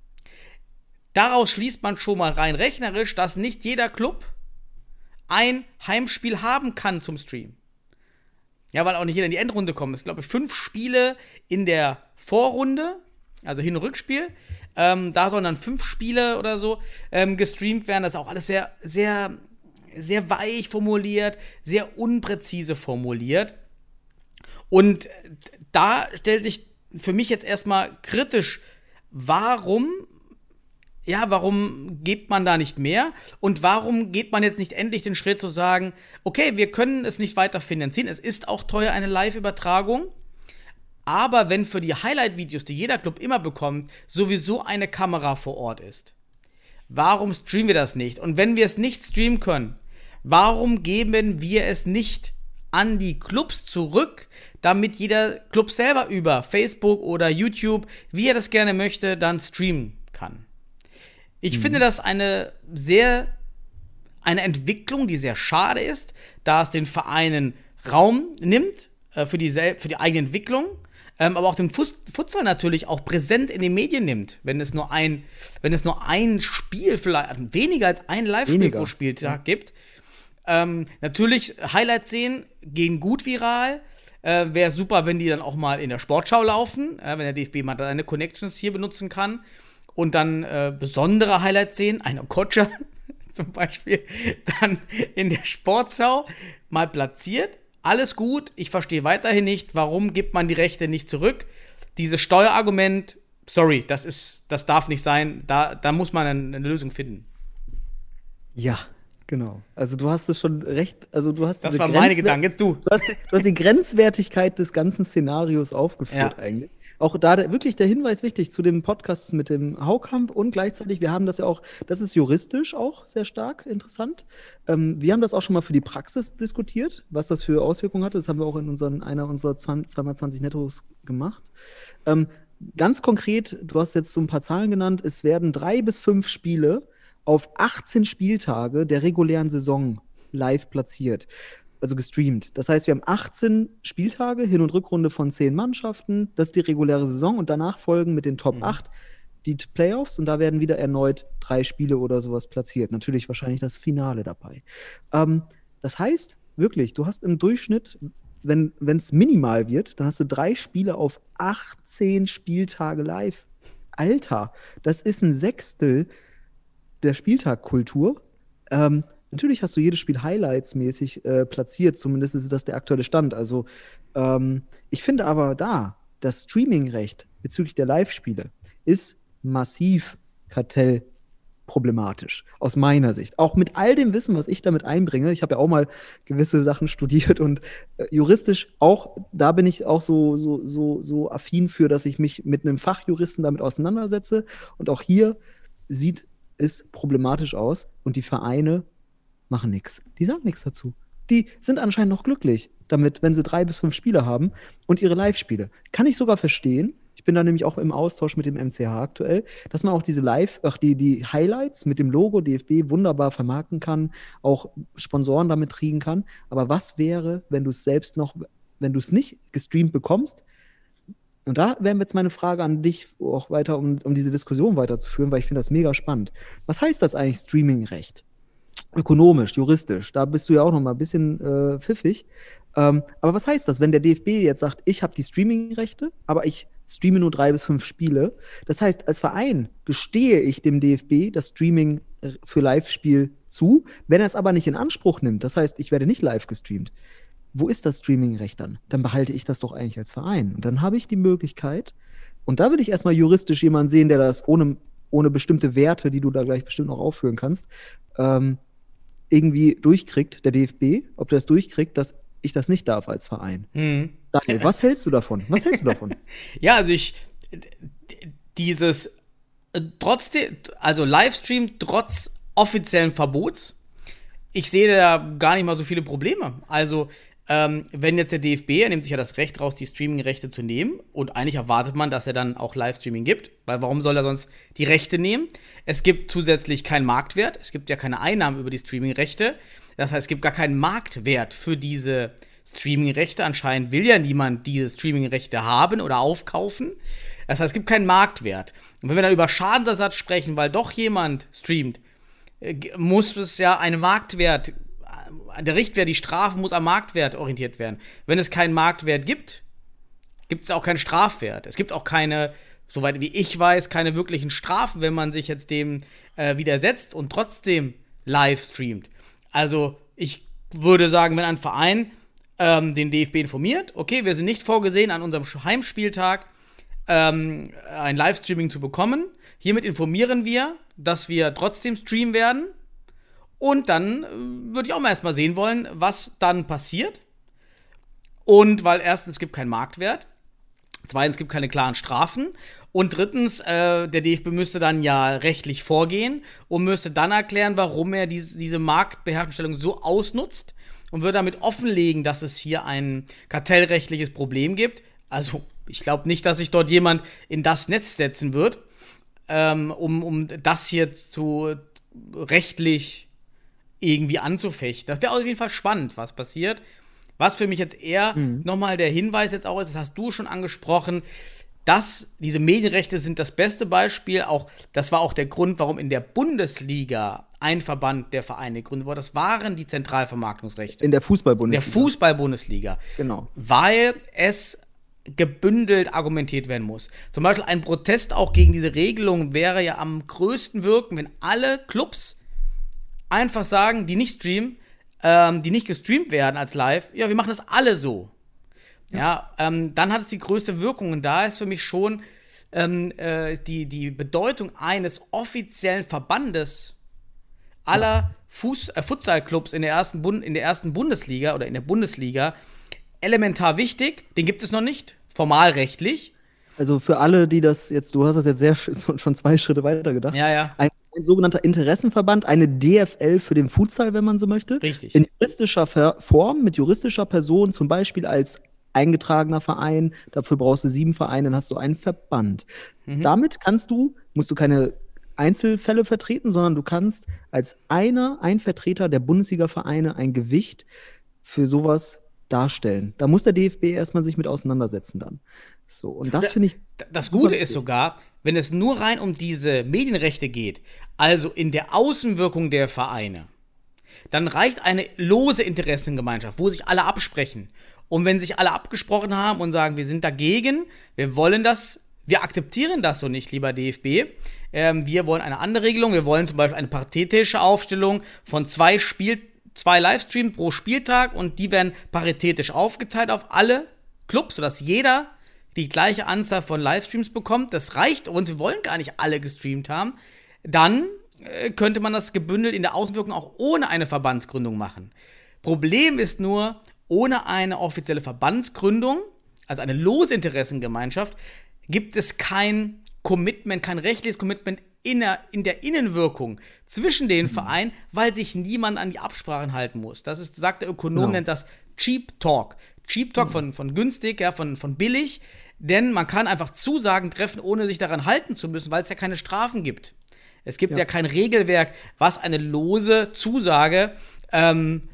Daraus schließt man schon mal rein rechnerisch, dass nicht jeder Club ein Heimspiel haben kann zum Stream. Ja, weil auch nicht jeder in die Endrunde kommt. Es glaube ich fünf Spiele in der Vorrunde, also Hin- und Rückspiel. Ähm, da sollen dann fünf Spiele oder so ähm, gestreamt werden. Das ist auch alles sehr, sehr, sehr weich formuliert, sehr unpräzise formuliert. Und da stellt sich für mich jetzt erstmal kritisch, warum Ja, warum gibt man da nicht mehr? Und warum geht man jetzt nicht endlich den Schritt zu sagen, okay, wir können es nicht weiter finanzieren, es ist auch teuer, eine Live-Übertragung, aber wenn für die Highlight-Videos, die jeder Club immer bekommt, sowieso eine Kamera vor Ort ist, warum streamen wir das nicht? Und wenn wir es nicht streamen können, warum geben wir es nicht an die Clubs zurück, damit jeder Club selber über Facebook oder YouTube, wie er das gerne möchte, dann streamen kann? Ich mhm. finde das eine sehr, eine Entwicklung, die sehr schade ist, da es den Vereinen Raum nimmt äh, für, die sel- für die eigene Entwicklung, ähm, aber auch den Fuß- Futsal natürlich auch Präsenz in den Medien nimmt, wenn es nur ein, wenn es nur ein Spiel, vielleicht weniger als ein Live-Spiel Weniger. pro Spieltag ja. gibt. Ähm, natürlich, Highlights sehen, gehen gut viral. Äh, Wäre super, wenn die dann auch mal in der Sportschau laufen, äh, wenn der D F B mal seine Connections hier benutzen kann. Und dann äh, besondere Highlights sehen, ein Okocha zum Beispiel, dann in der Sportschau mal platziert. Alles gut, ich verstehe weiterhin nicht, warum gibt man die Rechte nicht zurück. Dieses Steuerargument, sorry, das ist, das darf nicht sein, da, da muss man eine, eine Lösung finden. Ja, Genau. Also du hast es schon recht, also du hast Das diese waren meine Grenzwer- Gedanken, jetzt du. Du hast, die- du hast die Grenzwertigkeit des ganzen Szenarios aufgeführt Ja. eigentlich. Auch da der, wirklich der Hinweis wichtig zu dem Podcast mit dem Haukamp und gleichzeitig, wir haben das ja auch, das ist juristisch auch sehr stark interessant. Ähm, wir haben das auch schon mal für die Praxis diskutiert, was das für Auswirkungen hatte. Das haben wir auch in unseren, einer unserer zwei mal zwanzig Nettos gemacht. Ähm, ganz konkret, du hast jetzt so ein paar Zahlen genannt, es werden drei bis fünf Spiele auf achtzehn Spieltage der regulären Saison live platziert. Also gestreamt. Das heißt, wir haben achtzehn Spieltage, Hin- und Rückrunde von zehn Mannschaften. Das ist die reguläre Saison und danach folgen mit den Top Mhm. acht die Playoffs und da werden wieder erneut drei Spiele oder sowas platziert. Natürlich wahrscheinlich das Finale dabei. Ähm, das heißt, wirklich, du hast im Durchschnitt, wenn es minimal wird, dann hast du drei Spiele auf achtzehn Spieltage live. Alter, das ist ein Sechstel der Spieltagkultur. Ähm, Natürlich hast du jedes Spiel highlightsmäßig äh, platziert, zumindest ist das der aktuelle Stand. Also ähm, ich finde aber da, das Streamingrecht bezüglich der Live-Spiele ist massiv kartellproblematisch, aus meiner Sicht. Auch mit all dem Wissen, was ich damit einbringe. Ich habe ja auch mal gewisse Sachen studiert und äh, juristisch auch, da bin ich auch so, so, so, so affin für, dass ich mich mit einem Fachjuristen damit auseinandersetze. Und auch hier sieht es problematisch aus und die Vereine machen nichts. Die sagen nichts dazu. Die sind anscheinend noch glücklich damit, wenn sie drei bis fünf Spiele haben und ihre Live-Spiele. Kann ich sogar verstehen. Ich bin da nämlich auch im Austausch mit dem M C H aktuell, dass man auch diese Live, ach, die, die Highlights mit dem Logo D F B wunderbar vermarkten kann, auch Sponsoren damit kriegen kann. Aber was wäre, wenn du es selbst noch, wenn du es nicht gestreamt bekommst? Und da wäre jetzt meine Frage an dich, auch weiter, um, um diese Diskussion weiterzuführen, weil ich finde das mega spannend. Was heißt das eigentlich Streaming-Recht? Ökonomisch, juristisch, da bist du ja auch noch mal ein bisschen äh, pfiffig. Ähm, aber was heißt das, wenn der D F B jetzt sagt, ich habe die Streaming-Rechte, aber ich streame nur drei bis fünf Spiele? Das heißt, als Verein gestehe ich dem D F B das Streaming für Live-Spiel zu, wenn er es aber nicht in Anspruch nimmt. Das heißt, ich werde nicht live gestreamt. Wo ist das Streaming-Recht dann? Dann behalte ich das doch eigentlich als Verein. Und dann habe ich die Möglichkeit, und da will ich erstmal juristisch jemanden sehen, der das ohne, ohne bestimmte Werte, die du da gleich bestimmt noch aufführen kannst, ähm, irgendwie durchkriegt, der D F B, ob der das durchkriegt, dass ich das nicht darf als Verein. Mhm. Daniel, was hältst du davon? Was hältst du davon? Ja, also ich, dieses, äh, trotzdem, also Livestream trotz offiziellen Verbots, ich sehe da gar nicht mal so viele Probleme. Also, ähm, wenn jetzt der D F B, er nimmt sich ja das Recht raus, die Streaming-Rechte zu nehmen und eigentlich erwartet man, dass er dann auch Livestreaming gibt, weil warum soll er sonst die Rechte nehmen? Es gibt zusätzlich keinen Marktwert, es gibt ja keine Einnahmen über die Streaming-Rechte, das heißt, es gibt gar keinen Marktwert für diese Streaming-Rechte. Anscheinend will ja niemand diese Streaming-Rechte haben oder aufkaufen. Das heißt, es gibt keinen Marktwert. Und wenn wir dann über Schadensersatz sprechen, weil doch jemand streamt, muss es ja einen Marktwert, der Richtwert, die Strafe muss am Marktwert orientiert werden. Wenn es keinen Marktwert gibt, gibt es auch keinen Strafwert. Es gibt auch keine, soweit wie ich weiß, keine wirklichen Strafen, wenn man sich jetzt dem äh, widersetzt und trotzdem live streamt. Also ich würde sagen, wenn ein Verein ähm, den D F B informiert, okay, wir sind nicht vorgesehen, an unserem Heimspieltag ähm, ein Livestreaming zu bekommen. Hiermit informieren wir, dass wir trotzdem streamen werden. Und dann äh, würde ich auch mal erstmal sehen wollen, was dann passiert. Und weil erstens, es gibt keinen Marktwert. Zweitens, es gibt keine klaren Strafen. Und drittens, äh, der D F B müsste dann ja rechtlich vorgehen und müsste dann erklären, warum er diese, diese Marktbeherrschungsstellung so ausnutzt und würde damit offenlegen, dass es hier ein kartellrechtliches Problem gibt. Also, ich glaube nicht, dass sich dort jemand in das Netz setzen wird, ähm, um, um das hier zu rechtlich irgendwie anzufechten. Das wäre auf jeden Fall spannend, was passiert. Was für mich jetzt eher mhm. nochmal der Hinweis jetzt auch ist, das hast du schon angesprochen, dass diese Medienrechte sind das beste Beispiel. Auch das war auch der Grund, warum in der Bundesliga ein Verband der Vereine gegründet wurde. Das waren die Zentralvermarktungsrechte. In der Fußball-Bundesliga. In der Fußball-Bundesliga. Genau. Weil es gebündelt argumentiert werden muss. Zum Beispiel ein Protest auch gegen diese Regelung wäre ja am größten wirken, wenn alle Clubs einfach sagen, die nicht streamen, ähm, die nicht gestreamt werden als live, ja, wir machen das alle so. Ja, ja ähm, dann hat es die größte Wirkung. Und da ist für mich schon ähm, äh, die, die Bedeutung eines offiziellen Verbandes aller Fuß, äh, Futsal-Clubs in der ersten Bund, in der ersten Bundesliga oder in der Bundesliga elementar wichtig. Den gibt es noch nicht, formalrechtlich. Also für alle, die das jetzt, du hast das jetzt sehr schon zwei Schritte weiter gedacht. Ja, ja. Ein, ein sogenannter Interessenverband, eine D F L für den Futsal, wenn man so möchte. Richtig. In juristischer Ver- Form, mit juristischer Person, zum Beispiel als eingetragener Verein. Dafür brauchst du sieben Vereine, dann hast du einen Verband. Mhm. Damit kannst du, musst du keine Einzelfälle vertreten, sondern du kannst als einer, ein Vertreter der Bundesliga-Vereine ein Gewicht für sowas darstellen. Da muss der D F B erstmal sich mit auseinandersetzen dann. So, und das finde ich. Das Gute ist sogar, wenn es nur rein um diese Medienrechte geht, also in der Außenwirkung der Vereine, dann reicht eine lose Interessengemeinschaft, wo sich alle absprechen. Und wenn sich alle abgesprochen haben und sagen, wir sind dagegen, wir wollen das, wir akzeptieren das so nicht, lieber D F B, ähm, wir wollen eine andere Regelung, wir wollen zum Beispiel eine paritätische Aufstellung von zwei Spiel, zwei Livestreams pro Spieltag und die werden paritätisch aufgeteilt auf alle Clubs, sodass jeder die gleiche Anzahl von Livestreams bekommt. Das reicht uns, wir wollen gar nicht alle gestreamt haben. Dann äh, könnte man das gebündelt in der Außenwirkung auch ohne eine Verbandsgründung machen. Problem ist nur, ohne eine offizielle Verbandsgründung, also eine Losinteressengemeinschaft, gibt es kein Commitment, kein rechtliches Commitment in der, in der Innenwirkung zwischen den Vereinen, weil sich niemand an die Absprachen halten muss. Das ist, sagt der Ökonom, Genau. nennt das Cheap Talk. Cheap Talk von, von günstig, ja, von, von billig, denn man kann einfach Zusagen treffen, ohne sich daran halten zu müssen, weil es ja keine Strafen gibt. Es gibt ja, Ja. kein Regelwerk, was eine lose Zusage ähm,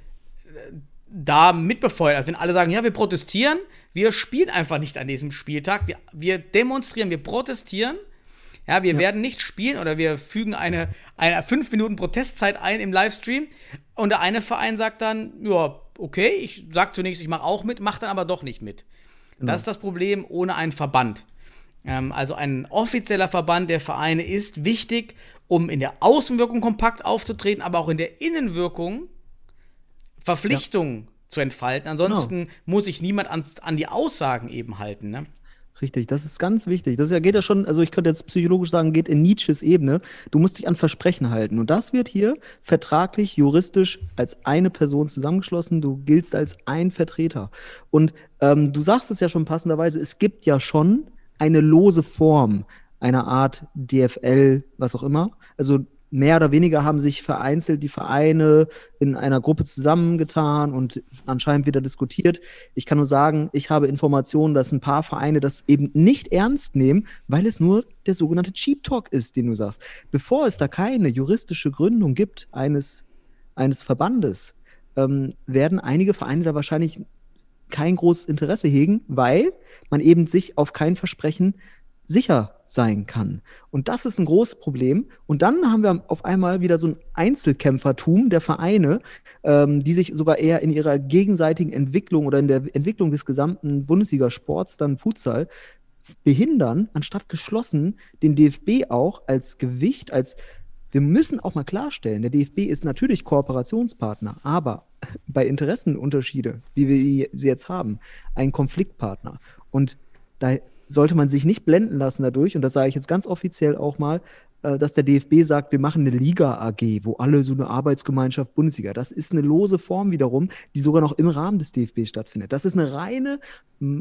da mitbefeuert. Also wenn alle sagen, ja, wir protestieren, wir spielen einfach nicht an diesem Spieltag, wir, wir demonstrieren, wir protestieren, ja, wir Ja. werden nicht spielen oder wir fügen eine, eine fünf Minuten Protestzeit ein im Livestream und der eine Verein sagt dann, ja, okay, ich sag zunächst, ich mache auch mit, mach dann aber doch nicht mit. Genau. Das ist das Problem ohne einen Verband. Ähm, also ein offizieller Verband der Vereine ist wichtig, um in der Außenwirkung kompakt aufzutreten, aber auch in der Innenwirkung Verpflichtungen ja. zu entfalten. Ansonsten genau. muss sich niemand ans, an die Aussagen eben halten, ne? Richtig, das ist ganz wichtig. Das ist ja, geht ja schon, also ich könnte jetzt psychologisch sagen, geht in Nietzsches Ebene. Du musst dich an Versprechen halten. Und das wird hier vertraglich, juristisch als eine Person zusammengeschlossen. Du giltst als ein Vertreter. Und ähm, du sagst es ja schon passenderweise, es gibt ja schon eine lose Form, eine Art D F L, was auch immer. Also mehr oder weniger haben sich vereinzelt die Vereine in einer Gruppe zusammengetan und anscheinend wieder diskutiert. Ich kann nur sagen, ich habe Informationen, dass ein paar Vereine das eben nicht ernst nehmen, weil es nur der sogenannte Cheap Talk ist, den du sagst. Bevor es da keine juristische Gründung gibt eines, eines Verbandes, ähm, werden einige Vereine da wahrscheinlich kein großes Interesse hegen, weil man eben sich auf kein Versprechen sicher sein kann. Und das ist ein großes Problem. Und dann haben wir auf einmal wieder so ein Einzelkämpfertum der Vereine, ähm, die sich sogar eher in ihrer gegenseitigen Entwicklung oder in der Entwicklung des gesamten Bundesliga-Sports, dann Futsal, behindern, anstatt geschlossen den D F B auch als Gewicht, als wir müssen auch mal klarstellen, der D F B ist natürlich Kooperationspartner, aber bei Interessenunterschiede, wie wir sie jetzt haben, ein Konfliktpartner. Und da sollte man sich nicht blenden lassen dadurch, und das sage ich jetzt ganz offiziell auch mal, äh, dass der D F B sagt, wir machen eine Liga-A G, wo alle so eine Arbeitsgemeinschaft Bundesliga, das ist eine lose Form wiederum, die sogar noch im Rahmen des D F B stattfindet. Das ist eine reine m,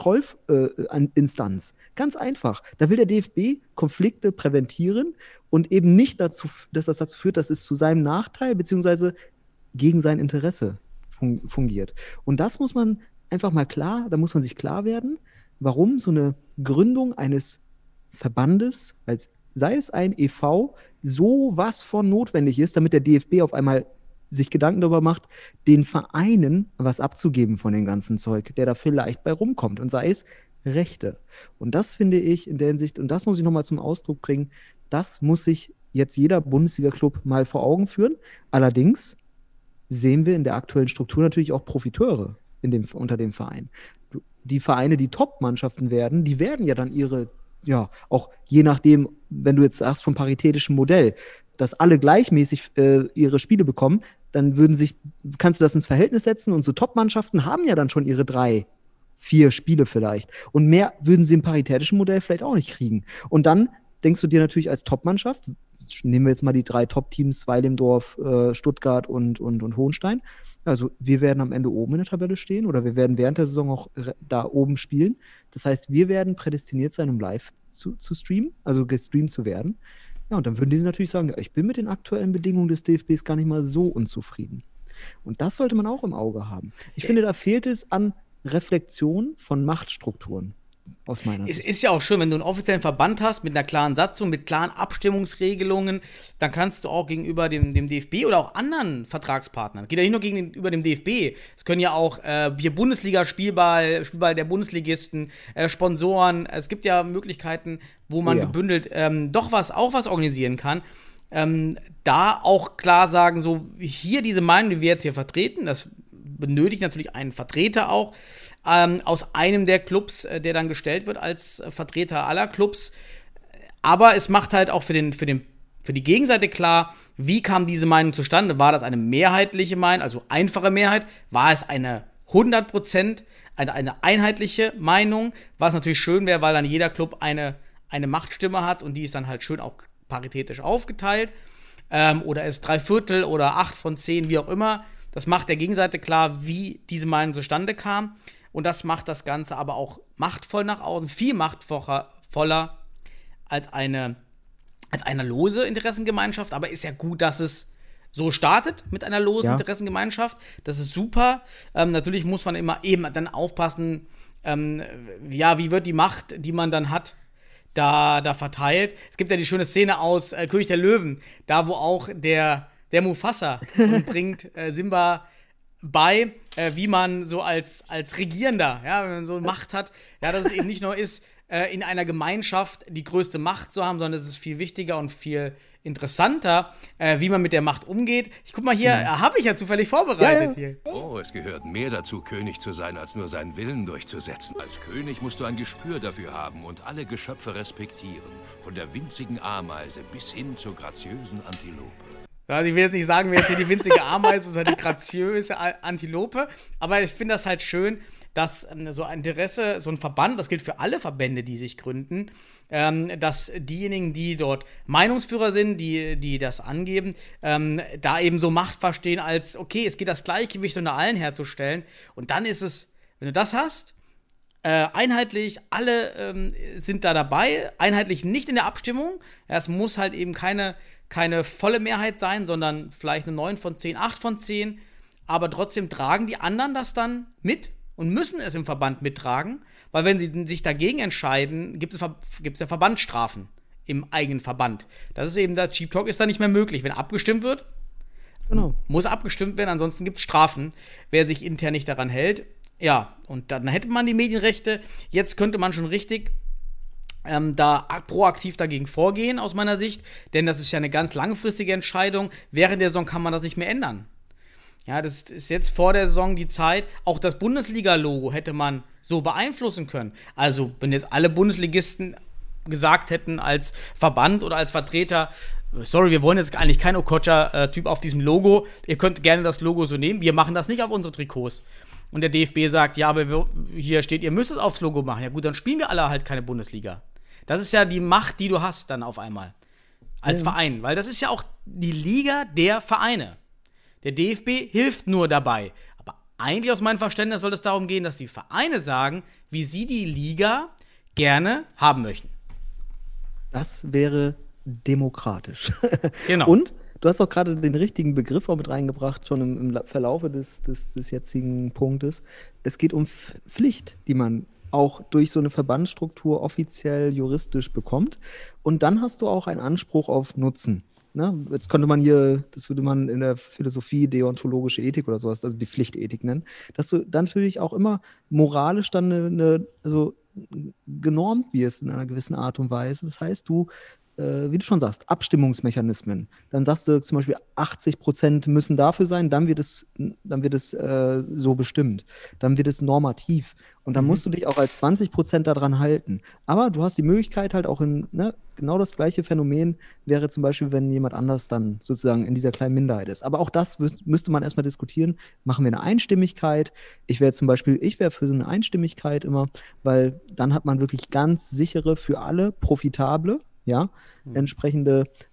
Kontrollinstanz. Äh, Ganz einfach. Da will der D F B Konflikte präventieren und eben nicht dazu, dass das dazu führt, dass es zu seinem Nachteil beziehungsweise gegen sein Interesse fun- fungiert. Und das muss man einfach mal klar, da muss man sich klar werden, warum so eine Gründung eines Verbandes, als sei es ein E V, so was von notwendig ist, damit der D F B auf einmal sich Gedanken darüber macht, den Vereinen was abzugeben von dem ganzen Zeug, der da vielleicht bei rumkommt, und sei es Rechte. Und das finde ich in der Hinsicht, und das muss ich nochmal zum Ausdruck bringen, das muss sich jetzt jeder Bundesliga-Club mal vor Augen führen. Allerdings sehen wir in der aktuellen Struktur natürlich auch Profiteure in dem, unter dem Verein. Die Vereine, die Top-Mannschaften werden, die werden ja dann ihre, ja, auch je nachdem, wenn du jetzt sagst vom paritätischen Modell, dass alle gleichmäßig äh, ihre Spiele bekommen, dann würden sich, kannst du das ins Verhältnis setzen, und so Top-Mannschaften haben ja dann schon ihre drei, vier Spiele vielleicht. Und mehr würden sie im paritätischen Modell vielleicht auch nicht kriegen. Und dann denkst du dir natürlich als Top-Mannschaft, nehmen wir jetzt mal die drei Top-Teams, Weilimdorf, äh, Stuttgart und, und, und Hohenstein. Also wir werden am Ende oben in der Tabelle stehen oder wir werden während der Saison auch da oben spielen. Das heißt, wir werden prädestiniert sein, um live zu, zu streamen, also gestreamt zu werden. Ja, und dann würden diese natürlich sagen, ja, ich bin mit den aktuellen Bedingungen des D F Bs gar nicht mal so unzufrieden. Und das sollte man auch im Auge haben. Ich finde, da fehlt es an Reflexion von Machtstrukturen. Aus meiner Es Sicht. ist ja auch schön, wenn du einen offiziellen Verband hast mit einer klaren Satzung, mit klaren Abstimmungsregelungen, dann kannst du auch gegenüber dem, dem D F B oder auch anderen Vertragspartnern, geht ja nicht nur gegenüber dem D F B, es können ja auch äh, hier Bundesliga-Spielball, Spielball der Bundesligisten, äh, Sponsoren, es gibt ja Möglichkeiten, wo man Oh ja. gebündelt ähm, doch was, auch was organisieren kann. Ähm, da auch klar sagen, so hier diese Meinung, die wir jetzt hier vertreten, das benötigt natürlich einen Vertreter auch ähm, aus einem der Clubs, äh, der dann gestellt wird als äh, Vertreter aller Clubs. Aber es macht halt auch für, den, für, den, für die Gegenseite klar, wie kam diese Meinung zustande? War das eine mehrheitliche Meinung, also einfache Mehrheit? War es eine hundert Prozent, eine, eine einheitliche Meinung? Was natürlich schön wäre, weil dann jeder Club eine, eine Machtstimme hat und die ist dann halt schön auch paritätisch aufgeteilt. Ähm, oder ist drei Viertel oder acht von zehn, wie auch immer. Das macht der Gegenseite klar, wie diese Meinung zustande kam. Und das macht das Ganze aber auch machtvoll nach außen, viel machtvoller als eine, als eine lose Interessengemeinschaft. Aber ist ja gut, dass es so startet mit einer losen Ja. Interessengemeinschaft. Das ist super. Ähm, natürlich muss man immer eben dann aufpassen, ähm, ja, wie wird die Macht, die man dann hat, da, da verteilt. Es gibt ja die schöne Szene aus äh, König der Löwen, da wo auch der Der Mufasa und bringt äh, Simba bei, äh, wie man so als, als Regierender, ja, wenn man so Macht hat, ja, dass es eben nicht nur ist, äh, in einer Gemeinschaft die größte Macht zu haben, sondern es ist viel wichtiger und viel interessanter, äh, wie man mit der Macht umgeht. Ich guck mal hier, äh, habe ich ja zufällig vorbereitet Ja, ja. hier. Oh, es gehört mehr dazu, König zu sein, als nur seinen Willen durchzusetzen. Als König musst du ein Gespür dafür haben und alle Geschöpfe respektieren. Von der winzigen Ameise bis hin zur graziösen Antilope. Also ich will jetzt nicht sagen, wer jetzt hier die winzige Ameise oder die graziöse A- Antilope, aber ich finde das halt schön, dass ähm, so ein Interesse, so ein Verband, das gilt für alle Verbände, die sich gründen, ähm, dass diejenigen, die dort Meinungsführer sind, die, die das angeben, ähm, da eben so Macht verstehen als, okay, es geht das Gleichgewicht unter allen herzustellen und dann ist es, wenn du das hast, Äh, einheitlich, alle ähm, sind da dabei, einheitlich nicht in der Abstimmung. Ja, es muss halt eben keine, keine volle Mehrheit sein, sondern vielleicht eine neun von zehn, acht von zehn. Aber trotzdem tragen die anderen das dann mit und müssen es im Verband mittragen, weil wenn sie sich dagegen entscheiden, gibt es, Ver- gibt es ja Verbandsstrafen im eigenen Verband. Das ist eben, der Cheap Talk ist da nicht mehr möglich. Wenn abgestimmt wird, Genau. muss abgestimmt werden, ansonsten gibt es Strafen, wer sich intern nicht daran hält. Ja, und dann hätte man die Medienrechte. Jetzt könnte man schon richtig ähm, da proaktiv dagegen vorgehen, aus meiner Sicht. Denn das ist ja eine ganz langfristige Entscheidung. Während der Saison kann man das nicht mehr ändern. Ja, das ist jetzt vor der Saison die Zeit. Auch das Bundesliga-Logo hätte man so beeinflussen können. Also, wenn jetzt alle Bundesligisten gesagt hätten als Verband oder als Vertreter, sorry, wir wollen jetzt eigentlich kein Okocha-Typ auf diesem Logo. Ihr könnt gerne das Logo so nehmen. Wir machen das nicht auf unsere Trikots. Und der D F B sagt, ja, aber wir, hier steht, ihr müsst es aufs Logo machen. Ja gut, dann spielen wir alle halt keine Bundesliga. Das ist ja die Macht, die du hast dann auf einmal als Ja. Verein. Weil das ist ja auch die Liga der Vereine. Der D F B hilft nur dabei. Aber eigentlich aus meinem Verständnis soll es darum gehen, dass die Vereine sagen, wie sie die Liga gerne haben möchten. Das wäre demokratisch. Genau. Und du hast auch gerade den richtigen Begriff auch mit reingebracht, schon im, im La- Verlaufe des, des, des jetzigen Punktes. Es geht um F- Pflicht, die man auch durch so eine Verbandsstruktur offiziell juristisch bekommt. Und dann hast du auch einen Anspruch auf Nutzen. Ne? Jetzt könnte man hier, das würde man in der Philosophie deontologische Ethik oder sowas, also die Pflichtethik nennen, dass du dann natürlich auch immer moralisch dann eine, eine also genormt wirst in einer gewissen Art und Weise. Das heißt, du äh, wie du schon sagst, Abstimmungsmechanismen. Dann sagst du zum Beispiel, achtzig Prozent müssen dafür sein, dann wird es, dann wird es äh, so bestimmt. Dann wird es normativ. Und dann mhm. musst du dich auch als zwanzig Prozent daran halten. Aber du hast die Möglichkeit halt auch in, ne, genau das gleiche Phänomen wäre zum Beispiel, wenn jemand anders dann sozusagen in dieser kleinen Minderheit ist. Aber auch das wü- müsste man erstmal diskutieren. Machen wir eine Einstimmigkeit? Ich wäre zum Beispiel, ich wäre für so eine Einstimmigkeit immer, weil dann hat man wirklich ganz sichere, für alle profitable, ja, mhm. entsprechende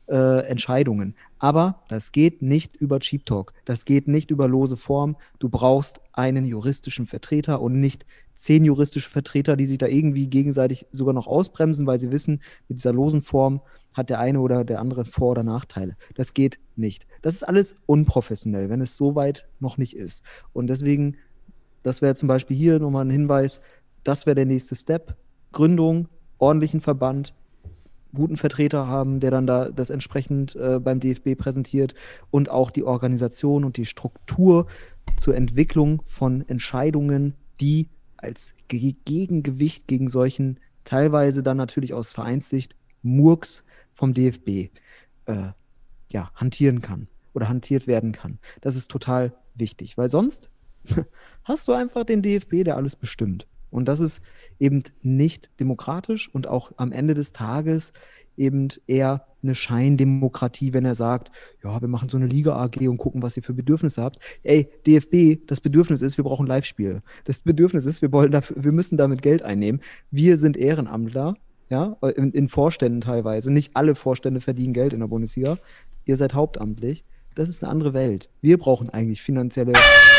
äh, Entscheidungen. Aber das geht nicht über Cheap Talk. Das geht nicht über lose Form. Du brauchst einen juristischen Vertreter und nicht zehn juristische Vertreter, die sich da irgendwie gegenseitig sogar noch ausbremsen, weil sie wissen, mit dieser losen Form hat der eine oder der andere Vor- oder Nachteile. Das geht nicht. Das ist alles unprofessionell, wenn es so weit noch nicht ist. Und deswegen, das wäre zum Beispiel hier nochmal ein Hinweis, das wäre der nächste Step. Gründung, ordentlichen Verband, guten Vertreter haben, der dann da das entsprechend äh, beim D F B präsentiert und auch die Organisation und die Struktur zur Entwicklung von Entscheidungen, die als Ge- Gegengewicht gegen solchen, teilweise dann natürlich aus Vereinssicht, Murks vom D F B äh, ja, hantieren kann oder hantiert werden kann. Das ist total wichtig, weil sonst hast du einfach den D F B, der alles bestimmt. Und das ist eben nicht demokratisch und auch am Ende des Tages eben eher eine Scheindemokratie, wenn er sagt, ja, wir machen so eine Liga-A G und gucken, was ihr für Bedürfnisse habt. Ey, D F B, das Bedürfnis ist, wir brauchen Live-Spiele. Das Bedürfnis ist, wir wollen dafür, wir müssen damit Geld einnehmen. Wir sind Ehrenamtler, ja, in, in Vorständen teilweise. Nicht alle Vorstände verdienen Geld in der Bundesliga. Ihr seid hauptamtlich. Das ist eine andere Welt. Wir brauchen eigentlich finanzielle...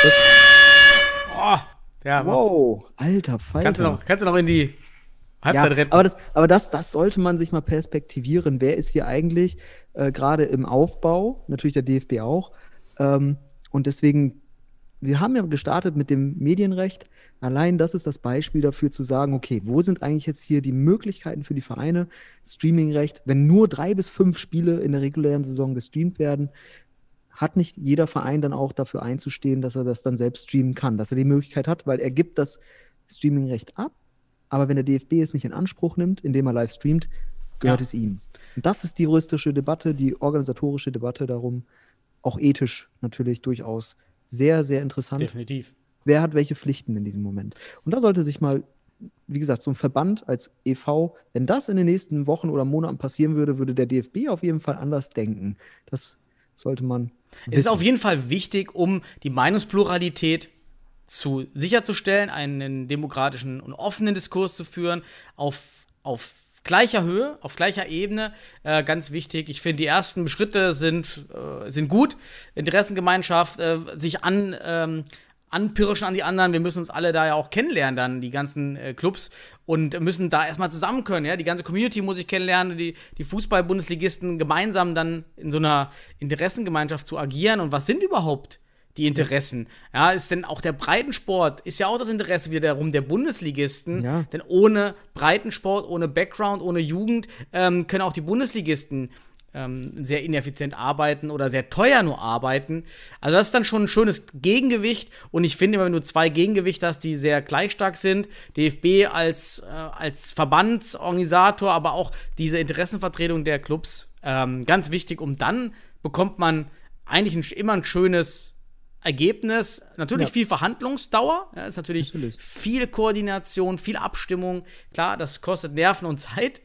Oh, ja, wow, alter Falter. Kannst du noch, kannst du noch in die Halbzeit ja, retten? Aber, das, aber das, das sollte man sich mal perspektivieren. Wer ist hier eigentlich äh, gerade im Aufbau? Natürlich der D F B auch. Ähm, und deswegen, wir haben ja gestartet mit dem Medienrecht. Allein das ist das Beispiel dafür zu sagen, okay, wo sind eigentlich jetzt hier die Möglichkeiten für die Vereine? Streamingrecht, wenn nur drei bis fünf Spiele in der regulären Saison gestreamt werden, hat nicht jeder Verein dann auch dafür einzustehen, dass er das dann selbst streamen kann, dass er die Möglichkeit hat, weil er gibt das Streamingrecht ab, aber wenn der D F B es nicht in Anspruch nimmt, indem er live streamt, gehört Ja. es ihm. Und das ist die juristische Debatte, die organisatorische Debatte darum, auch ethisch natürlich durchaus sehr, sehr interessant. Definitiv. Wer hat welche Pflichten in diesem Moment? Und da sollte sich mal, wie gesagt, so ein Verband als E V, wenn das in den nächsten Wochen oder Monaten passieren würde, würde der D F B auf jeden Fall anders denken. Das sollte man Es ist auf jeden Fall wichtig, um die Meinungspluralität zu, sicherzustellen, einen demokratischen und offenen Diskurs zu führen, auf, auf gleicher Höhe, auf gleicher Ebene, äh, ganz wichtig. Ich finde, die ersten Schritte sind, äh, sind gut. Interessengemeinschaft, äh, sich an, ähm, anpirschen an die anderen. Wir müssen uns alle da ja auch kennenlernen, dann die ganzen äh, Clubs, und müssen da erstmal zusammen können. Ja? Die ganze Community muss ich kennenlernen, die, die Fußball-Bundesligisten gemeinsam dann in so einer Interessengemeinschaft zu agieren. Und was sind überhaupt die Interessen? Ja, ist denn auch der Breitensport, ist ja auch das Interesse wiederum der Bundesligisten, Ja. denn ohne Breitensport, ohne Background, ohne Jugend ähm, können auch die Bundesligisten ähm, sehr ineffizient arbeiten oder sehr teuer nur arbeiten. Also das ist dann schon ein schönes Gegengewicht, und ich finde, wenn du zwei Gegengewichte hast, die sehr gleich stark sind, D F B als, äh, als Verbandsorganisator, aber auch diese Interessenvertretung der Clubs, ähm, ganz wichtig, um dann bekommt man eigentlich ein, immer ein schönes Ergebnis. Natürlich Ja. viel Verhandlungsdauer, ja, ist natürlich, Natürlich. viel Koordination, viel Abstimmung. Klar, das kostet Nerven und Zeit.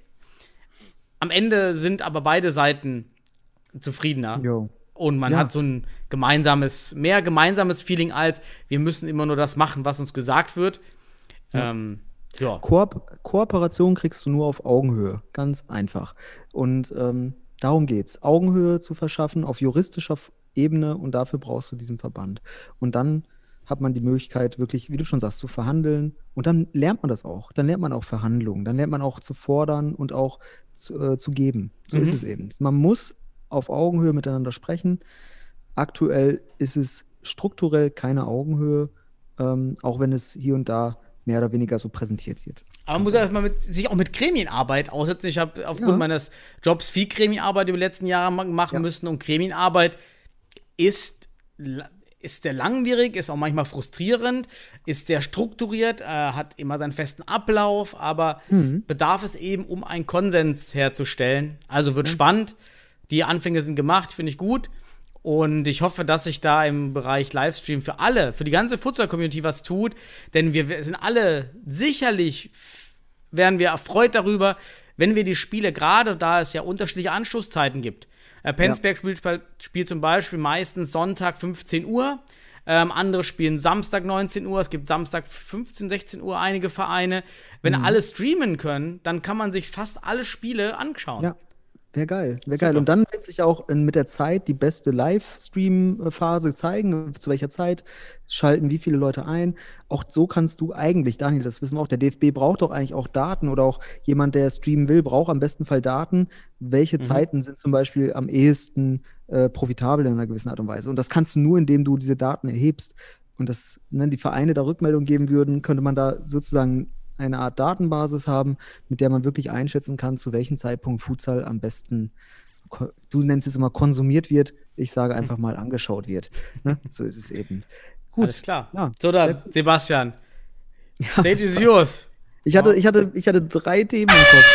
Am Ende sind aber beide Seiten zufriedener. Jo. Und man Ja. hat so ein gemeinsames, mehr gemeinsames Feeling als, wir müssen immer nur das machen, was uns gesagt wird. Ja. Ähm, ja. Koop Kooperation kriegst du nur auf Augenhöhe, ganz einfach. Und ähm, darum geht's, Augenhöhe zu verschaffen auf juristischer F- Ebene, und dafür brauchst du diesen Verband. Und dann hat man die Möglichkeit, wirklich, wie du schon sagst, zu verhandeln. Und dann lernt man das auch. Dann lernt man auch Verhandlungen. Dann lernt man auch zu fordern und auch zu, äh, zu geben. So Mhm. ist es eben. Man muss auf Augenhöhe miteinander sprechen. Aktuell ist es strukturell keine Augenhöhe, ähm, auch wenn es hier und da mehr oder weniger so präsentiert wird. Aber man muss ja erstmal mit, sich auch mit Gremienarbeit aussetzen. Ich habe aufgrund Ja. meines Jobs viel Gremienarbeit über die letzten Jahre ma- machen Ja. müssen. Und Gremienarbeit ist, la- ist sehr langwierig, ist auch manchmal frustrierend, ist sehr strukturiert, äh, hat immer seinen festen Ablauf, aber Mhm. bedarf es eben, um einen Konsens herzustellen. Also wird spannend. Die Anfänge sind gemacht, finde ich gut. Und ich hoffe, dass sich da im Bereich Livestream für alle, für die ganze Futsal-Community was tut. Denn wir sind alle sicherlich, wären wir erfreut darüber, wenn wir die Spiele, gerade da es ja unterschiedliche Anstoßzeiten gibt. Äh, Penzberg spielt, spielt zum Beispiel meistens Sonntag fünfzehn Uhr. Ähm, andere spielen Samstag neunzehn Uhr. Es gibt Samstag fünfzehn, sechzehn Uhr einige Vereine. Wenn alle streamen können, dann kann man sich fast alle Spiele anschauen. Ja. Wäre geil, wäre geil. Und dann wird sich auch in, mit der Zeit die beste Livestream-Phase zeigen, zu welcher Zeit schalten wie viele Leute ein. Auch so kannst du eigentlich, Daniel, das wissen wir auch, der D F B braucht doch eigentlich auch Daten oder auch jemand, der streamen will, braucht am besten Fall Daten. Welche mhm. Zeiten sind zum Beispiel am ehesten äh, profitabel in einer gewissen Art und Weise? Und das kannst du nur, indem du diese Daten erhebst und das, ne, die Vereine da Rückmeldung geben würden, könnte man da sozusagen eine Art Datenbasis haben, mit der man wirklich einschätzen kann, zu welchem Zeitpunkt Futsal am besten, du nennst es immer konsumiert wird, ich sage einfach mal angeschaut wird. Ne? So ist es eben. Gut. Alles klar. Ja. So dann, Sebastian. Ja. Stage is yours. Ich hatte, ich, hatte, ich hatte drei Themen im Kopf,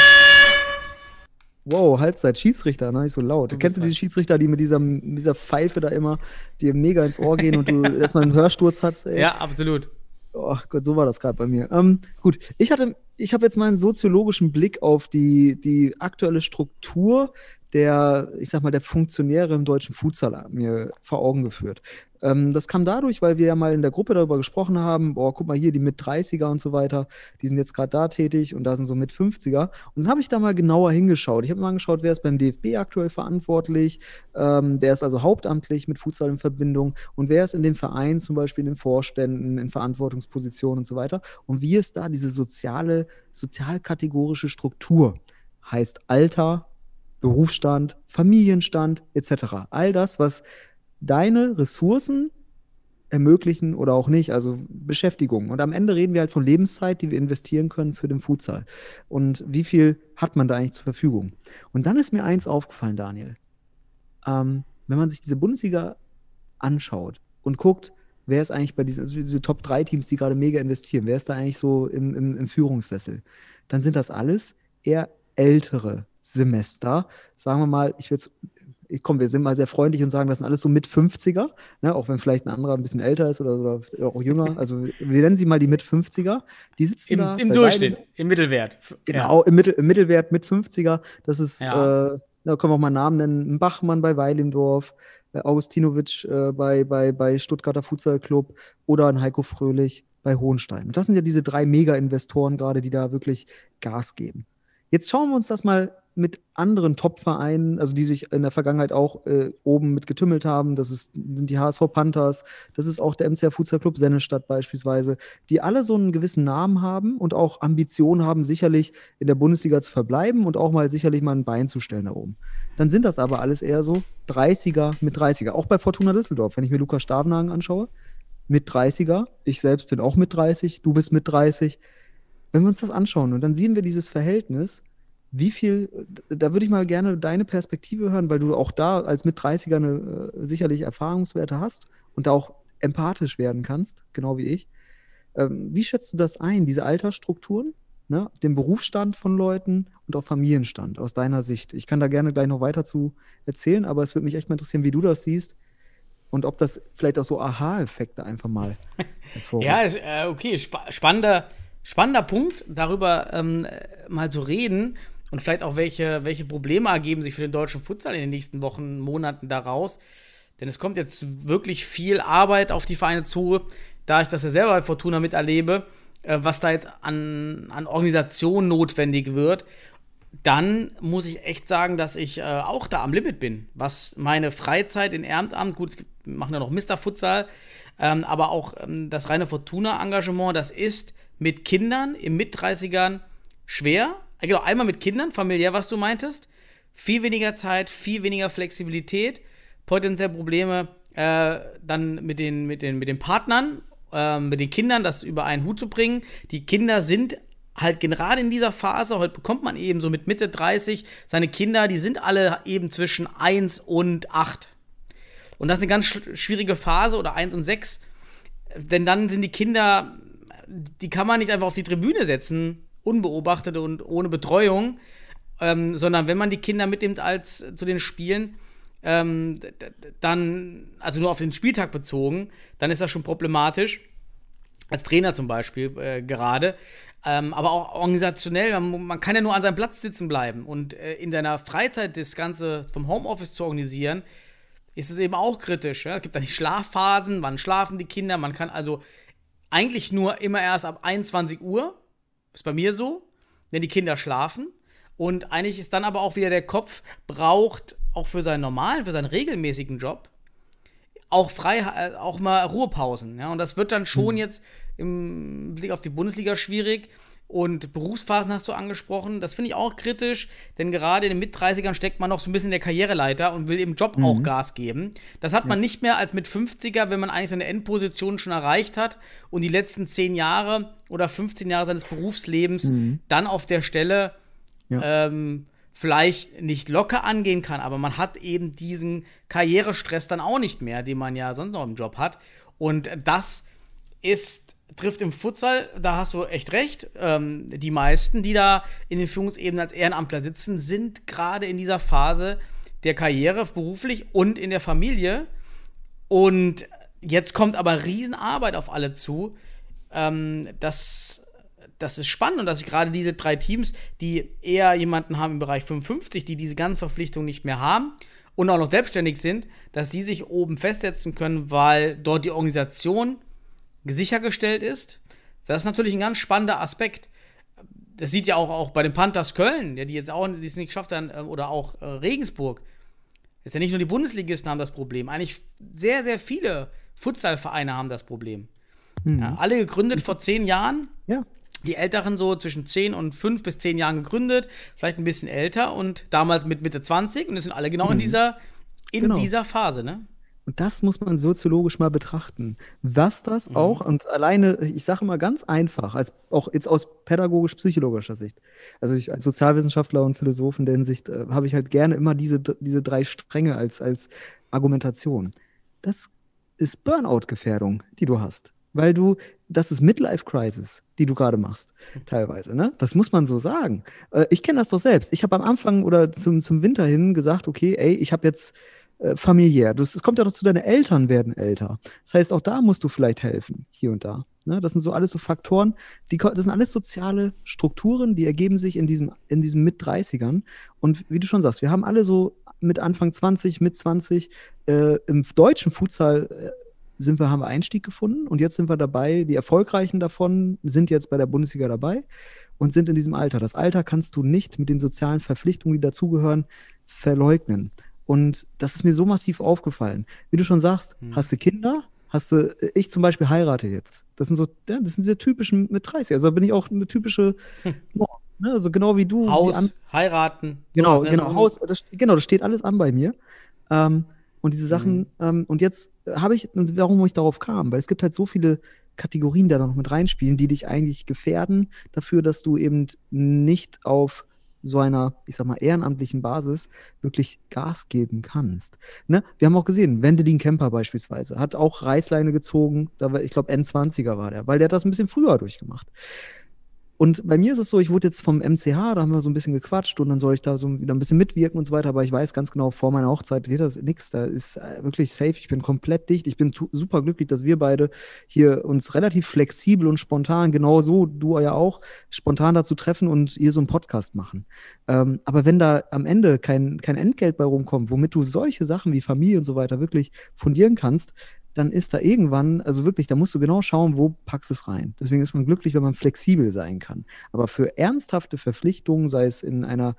ey. Wow, Halbzeit, Schiedsrichter, ne? Nicht so laut. Kennst du diese Schiedsrichter, die mit dieser, mit dieser Pfeife da immer dir mega ins Ohr gehen und du erstmal einen Hörsturz hast, ey? Ja, absolut. Oh Gott, so war das gerade bei mir. Ähm, gut, ich hatte, ich habe jetzt mal einen soziologischen Blick auf die, die aktuelle Struktur der, ich sag mal, der Funktionäre im deutschen Futsal mir vor Augen geführt. Ähm, das kam dadurch, weil wir ja mal in der Gruppe darüber gesprochen haben, boah, guck mal hier, die mit dreißiger und so weiter, die sind jetzt gerade da tätig und da sind so mit fünfziger. Und dann habe ich da mal genauer hingeschaut. Ich habe mal angeschaut, wer ist beim D F B aktuell verantwortlich, ähm, wer ist also hauptamtlich mit Futsal in Verbindung und wer ist in den Vereinen, zum Beispiel in den Vorständen, in Verantwortungspositionen und so weiter. Und wie ist da diese soziale, sozialkategorische Struktur? Heißt Alter, Berufsstand, Familienstand et cetera. All das, was deine Ressourcen ermöglichen oder auch nicht, also Beschäftigung. Und am Ende reden wir halt von Lebenszeit, die wir investieren können für den Futsal. Und wie viel hat man da eigentlich zur Verfügung? Und dann ist mir eins aufgefallen, Daniel. Ähm, wenn man sich diese Bundesliga anschaut und guckt, wer ist eigentlich bei diesen, also diese Top drei Teams, die gerade mega investieren, wer ist da eigentlich so im, im, im Führungssessel? Dann sind das alles eher ältere Semester, sagen wir mal, ich würde komm, wir sind mal sehr freundlich und sagen, das sind alles so mit fünfziger, ne, auch wenn vielleicht ein anderer ein bisschen älter ist oder, oder auch jünger, also wir nennen sie mal die mit fünfziger, die sitzen Im, da. Im Durchschnitt, beiden, im Mittelwert. Genau, ja. im, Mittel, im Mittelwert mit fünfziger, das ist, ja. äh, da können wir auch mal Namen nennen, ein Bachmann bei Weilimdorf, Augustinovic äh, bei, bei, bei Stuttgarter Futsal Club oder ein Heiko Fröhlich bei Hohenstein. Und das sind ja diese drei Mega-Investoren gerade, die da wirklich Gas geben. Jetzt schauen wir uns das mal mit anderen Top-Vereinen, also die sich in der Vergangenheit auch äh, oben mit getümmelt haben. Das ist, sind die H S V Panthers, das ist auch der M C R Futsal Club Sennestadt beispielsweise, die alle so einen gewissen Namen haben und auch Ambitionen haben, sicherlich in der Bundesliga zu verbleiben und auch mal sicherlich mal ein Bein zu stellen da oben. Dann sind das aber alles eher so dreißiger mit dreißiger. Auch bei Fortuna Düsseldorf, wenn ich mir Lukas Stavenhagen anschaue, mit dreißiger. Ich selbst bin auch mit dreißig, du bist mit dreißig. Wenn wir uns das anschauen und dann sehen wir dieses Verhältnis, wie viel, da würde ich mal gerne deine Perspektive hören, weil du auch da als mit dreißiger eine, äh, sicherlich Erfahrungswerte hast und da auch empathisch werden kannst, genau wie ich. Ähm, wie schätzt du das ein, diese Altersstrukturen, ne, den Berufsstand von Leuten und auch Familienstand aus deiner Sicht? Ich kann da gerne gleich noch weiter zu erzählen, aber es würde mich echt mal interessieren, wie du das siehst und ob das vielleicht auch so Aha-Effekte einfach mal hervorruft. Ja, ist, äh, okay, spa- spannender, spannender Punkt, darüber ähm, mal zu reden. Und vielleicht auch, welche, welche Probleme ergeben sich für den deutschen Futsal in den nächsten Wochen, Monaten daraus. Denn es kommt jetzt wirklich viel Arbeit auf die Vereine zu, da ich das ja selber bei Fortuna miterlebe, äh, was da jetzt an, an Organisation notwendig wird. Dann muss ich echt sagen, dass ich äh, auch da am Limit bin, was meine Freizeit in Ehrenamt, gut, es gibt, wir machen ja noch Mister Futsal, ähm, aber auch ähm, das reine Fortuna-Engagement, das ist mit Kindern im Mit-dreißigern schwer. Genau, einmal mit Kindern, familiär, was du meintest. Viel weniger Zeit, viel weniger Flexibilität, potenziell Probleme äh, dann mit den, mit den, mit den Partnern, äh, mit den Kindern, das über einen Hut zu bringen. Die Kinder sind halt gerade in dieser Phase, heute bekommt man eben so mit Mitte dreißig seine Kinder, die sind alle eben zwischen eins und acht. Und das ist eine ganz sch- schwierige Phase, oder eins und sechs, denn dann sind die Kinder, die kann man nicht einfach auf die Tribüne setzen, unbeobachtet und ohne Betreuung, ähm, sondern wenn man die Kinder mitnimmt als zu den Spielen, ähm, dann, also nur auf den Spieltag bezogen, dann ist das schon problematisch, als Trainer zum Beispiel äh, gerade, ähm, aber auch organisationell, man, man kann ja nur an seinem Platz sitzen bleiben und äh, in deiner Freizeit das Ganze vom Homeoffice zu organisieren, ist es eben auch kritisch. Ja? Es gibt da nicht Schlafphasen, wann schlafen die Kinder, man kann also eigentlich nur immer erst ab einundzwanzig Uhr, ist bei mir so, denn die Kinder schlafen. Und eigentlich ist dann aber auch wieder der Kopf, braucht auch für seinen normalen, für seinen regelmäßigen Job auch frei, auch mal Ruhepausen. Ja? Und das wird dann schon mhm. jetzt im Blick auf die Bundesliga schwierig. Und Berufsphasen hast du angesprochen. Das finde ich auch kritisch, denn gerade in den Mit-dreißigern steckt man noch so ein bisschen in der Karriereleiter und will im Job mhm. auch Gas geben. Das hat man ja. nicht mehr als mit fünfziger, wenn man eigentlich seine Endposition schon erreicht hat und die letzten zehn Jahre oder fünfzehn Jahre seines Berufslebens mhm. dann auf der Stelle ja. ähm, vielleicht nicht locker angehen kann, aber man hat eben diesen Karrierestress dann auch nicht mehr, den man ja sonst noch im Job hat. Und das ist trifft im Futsal, da hast du echt recht, ähm, die meisten, die da in den Führungsebenen als Ehrenamtler sitzen, sind gerade in dieser Phase der Karriere, beruflich und in der Familie. Und jetzt kommt aber Riesenarbeit auf alle zu. Ähm, das, das ist spannend und dass ich gerade diese drei Teams, die eher jemanden haben im Bereich fünfundfünfzig, die diese ganzen Verpflichtungen nicht mehr haben und auch noch selbstständig sind, dass die sich oben festsetzen können, weil dort die Organisation sichergestellt ist. Das ist natürlich ein ganz spannender Aspekt. Das sieht ja auch, auch bei den Panthers Köln, ja, die jetzt auch die es nicht geschafft haben, oder auch äh, Regensburg. Ist ja nicht nur die Bundesligisten haben das Problem. Eigentlich sehr, sehr viele Futsalvereine haben das Problem. Mhm. Ja, alle gegründet vor zehn Jahren. Ja. Die Älteren so zwischen zehn und fünf bis zehn Jahren gegründet, vielleicht ein bisschen älter und damals mit Mitte zwanzig und das sind alle genau mhm. in dieser in genau. dieser Phase, ne? Und das muss man soziologisch mal betrachten. Was das mhm. auch, und alleine, ich sage mal ganz einfach, als auch jetzt aus pädagogisch-psychologischer Sicht, also ich als Sozialwissenschaftler und Philosoph in der Hinsicht, äh, habe ich halt gerne immer diese, diese drei Stränge als, als Argumentation. Das ist Burnout-Gefährdung, die du hast. Weil du, das ist Midlife-Crisis, die du gerade machst, teilweise, ne? Das muss man so sagen. Äh, ich kenne das doch selbst. Ich habe am Anfang oder zum, zum Winter hin gesagt, okay, ey, ich habe jetzt familiär. Es kommt ja doch zu, deine Eltern werden älter. Das heißt, auch da musst du vielleicht helfen, hier und da. Ne? Das sind so alles so Faktoren, die, das sind alles soziale Strukturen, die ergeben sich in diesem, in diesem Mit-dreißigern. Und wie du schon sagst, wir haben alle so mit Anfang zwanzig, mit zwanzig, äh, im deutschen Futsal äh, sind wir, haben wir Einstieg gefunden und jetzt sind wir dabei, die Erfolgreichen davon sind jetzt bei der Bundesliga dabei und sind in diesem Alter. Das Alter kannst du nicht mit den sozialen Verpflichtungen, die dazugehören, verleugnen. Und das ist mir so massiv aufgefallen. Wie du schon sagst, hm. hast du Kinder, hast du, ich zum Beispiel heirate jetzt. Das sind so, ja, das sind diese typischen mit dreißig. Also da bin ich auch eine typische, hm. ne, also genau wie du. Haus, wie an, heiraten. Genau, sowas, genau, ne? Haus, das, genau, das steht alles an bei mir. Ähm, und diese Sachen, mhm. ähm, und jetzt habe ich, und warum ich darauf kam, weil es gibt halt so viele Kategorien, die da noch mit reinspielen, die dich eigentlich gefährden dafür, dass du eben nicht auf so einer, ich sag mal, ehrenamtlichen Basis wirklich Gas geben kannst. Ne? Wir haben auch gesehen, Wendelin Kemper beispielsweise hat auch Reißleine gezogen, da war, ich glaube, N zwanziger war der, weil der hat das ein bisschen früher durchgemacht. Und bei mir ist es so, ich wurde jetzt vom M C H, da haben wir so ein bisschen gequatscht und dann soll ich da so wieder ein bisschen mitwirken und so weiter, aber ich weiß ganz genau, vor meiner Hochzeit wird das nix, da ist wirklich safe, ich bin komplett dicht, ich bin super glücklich, dass wir beide hier uns relativ flexibel und spontan, genau so, du ja auch, spontan dazu treffen und hier so einen Podcast machen. Ähm, aber wenn da am Ende kein, kein Entgelt bei rumkommt, womit du solche Sachen wie Familie und so weiter wirklich fundieren kannst, dann ist da irgendwann, also wirklich, da musst du genau schauen, wo packst du es rein. Deswegen ist man glücklich, wenn man flexibel sein kann. Aber für ernsthafte Verpflichtungen, sei es in einer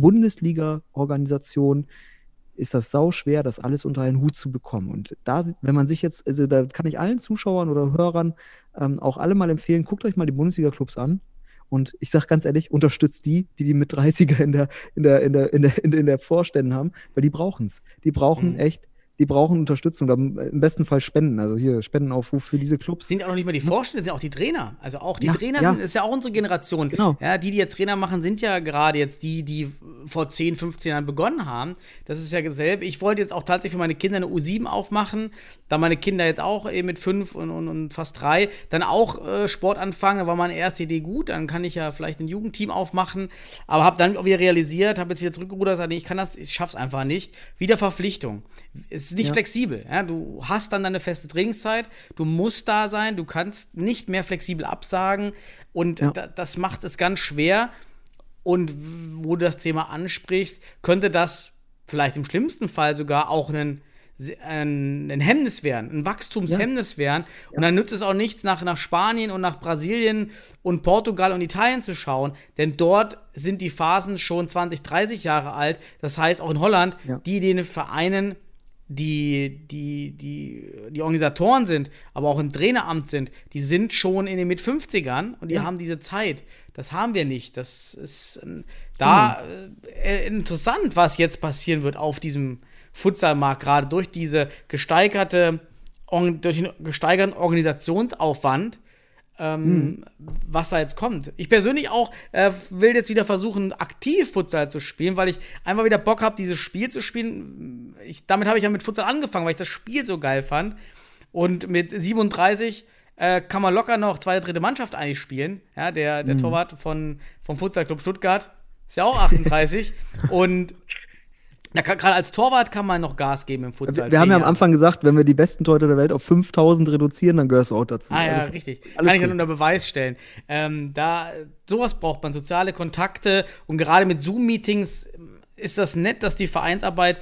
Bundesliga-Organisation, ist das sauschwer, das alles unter einen Hut zu bekommen. Und da, wenn man sich jetzt, also da kann ich allen Zuschauern oder Hörern ähm, auch alle mal empfehlen, guckt euch mal die Bundesliga-Clubs an. Und ich sage ganz ehrlich, unterstützt die, die die mit dreißiger in der, in der, in der, in der, in der Vorständen haben, weil die brauchen es. Die brauchen mhm. echt Die brauchen Unterstützung, im besten Fall Spenden. Also hier Spendenaufruf für diese Clubs. Sind ja auch noch nicht mal die Vorstände, sind auch die Trainer. Also auch die ja, Trainer ja. sind, ist ja auch unsere Generation. Genau. Ja, die, die jetzt Trainer machen, sind ja gerade jetzt die, die vor zehn, fünfzehn Jahren begonnen haben. Das ist ja dasselbe. Ich wollte jetzt auch tatsächlich für meine Kinder eine U sieben aufmachen, da meine Kinder jetzt auch eben mit fünf und, und, und fast drei dann auch äh, Sport anfangen. Da war meine erste Idee gut. Dann kann ich ja vielleicht ein Jugendteam aufmachen. Aber habe dann auch wieder realisiert, habe jetzt wieder zurückgerudert, gesagt, ich kann das, ich schaff's einfach nicht. Wieder Verpflichtung. Es ist nicht ja. flexibel. Ja, du hast dann deine feste Trainingszeit, du musst da sein, du kannst nicht mehr flexibel absagen und ja. da, das macht es ganz schwer. Und wo du das Thema ansprichst, könnte das vielleicht im schlimmsten Fall sogar auch einen ein, ein Hemmnis wären, ein Wachstumshemmnis wären. Ja. Und dann nützt es auch nichts, nach, nach Spanien und nach Brasilien und Portugal und Italien zu schauen, denn dort sind die Phasen schon zwanzig, dreißig Jahre alt. Das heißt, auch in Holland, ja. die den Vereinen, die, die, die, die Organisatoren sind, aber auch im Traineramt sind, die sind schon in den Mit-fünfzigern und die ja. haben diese Zeit. Das haben wir nicht. Das ist äh, da äh, interessant, was jetzt passieren wird auf diesem Futsalmarkt, gerade durch diese gesteigerte, durch den gesteigerten Organisationsaufwand, ähm, mhm. was da jetzt kommt. Ich persönlich auch äh, will jetzt wieder versuchen, aktiv Futsal zu spielen, weil ich einfach wieder Bock habe, dieses Spiel zu spielen. Ich, damit habe ich ja mit Futsal angefangen, weil ich das Spiel so geil fand. Und mit siebenunddreißig äh, kann man locker noch zweite, dritte Mannschaft eigentlich spielen. Ja, der, der mhm. Torwart von, vom Futsalclub Stuttgart ist ja auch achtunddreißig. Und ja, gerade als Torwart kann man noch Gas geben im Futsal. Wir, wir haben ja am Anfang gesagt, wenn wir die besten Torhüter der Welt auf fünftausend reduzieren, dann gehörst du auch dazu. Ah ja, also, richtig. Kann ich dann unter Beweis stellen. Ähm, da, sowas braucht man, soziale Kontakte. Und gerade mit Zoom-Meetings ist das nett, dass die Vereinsarbeit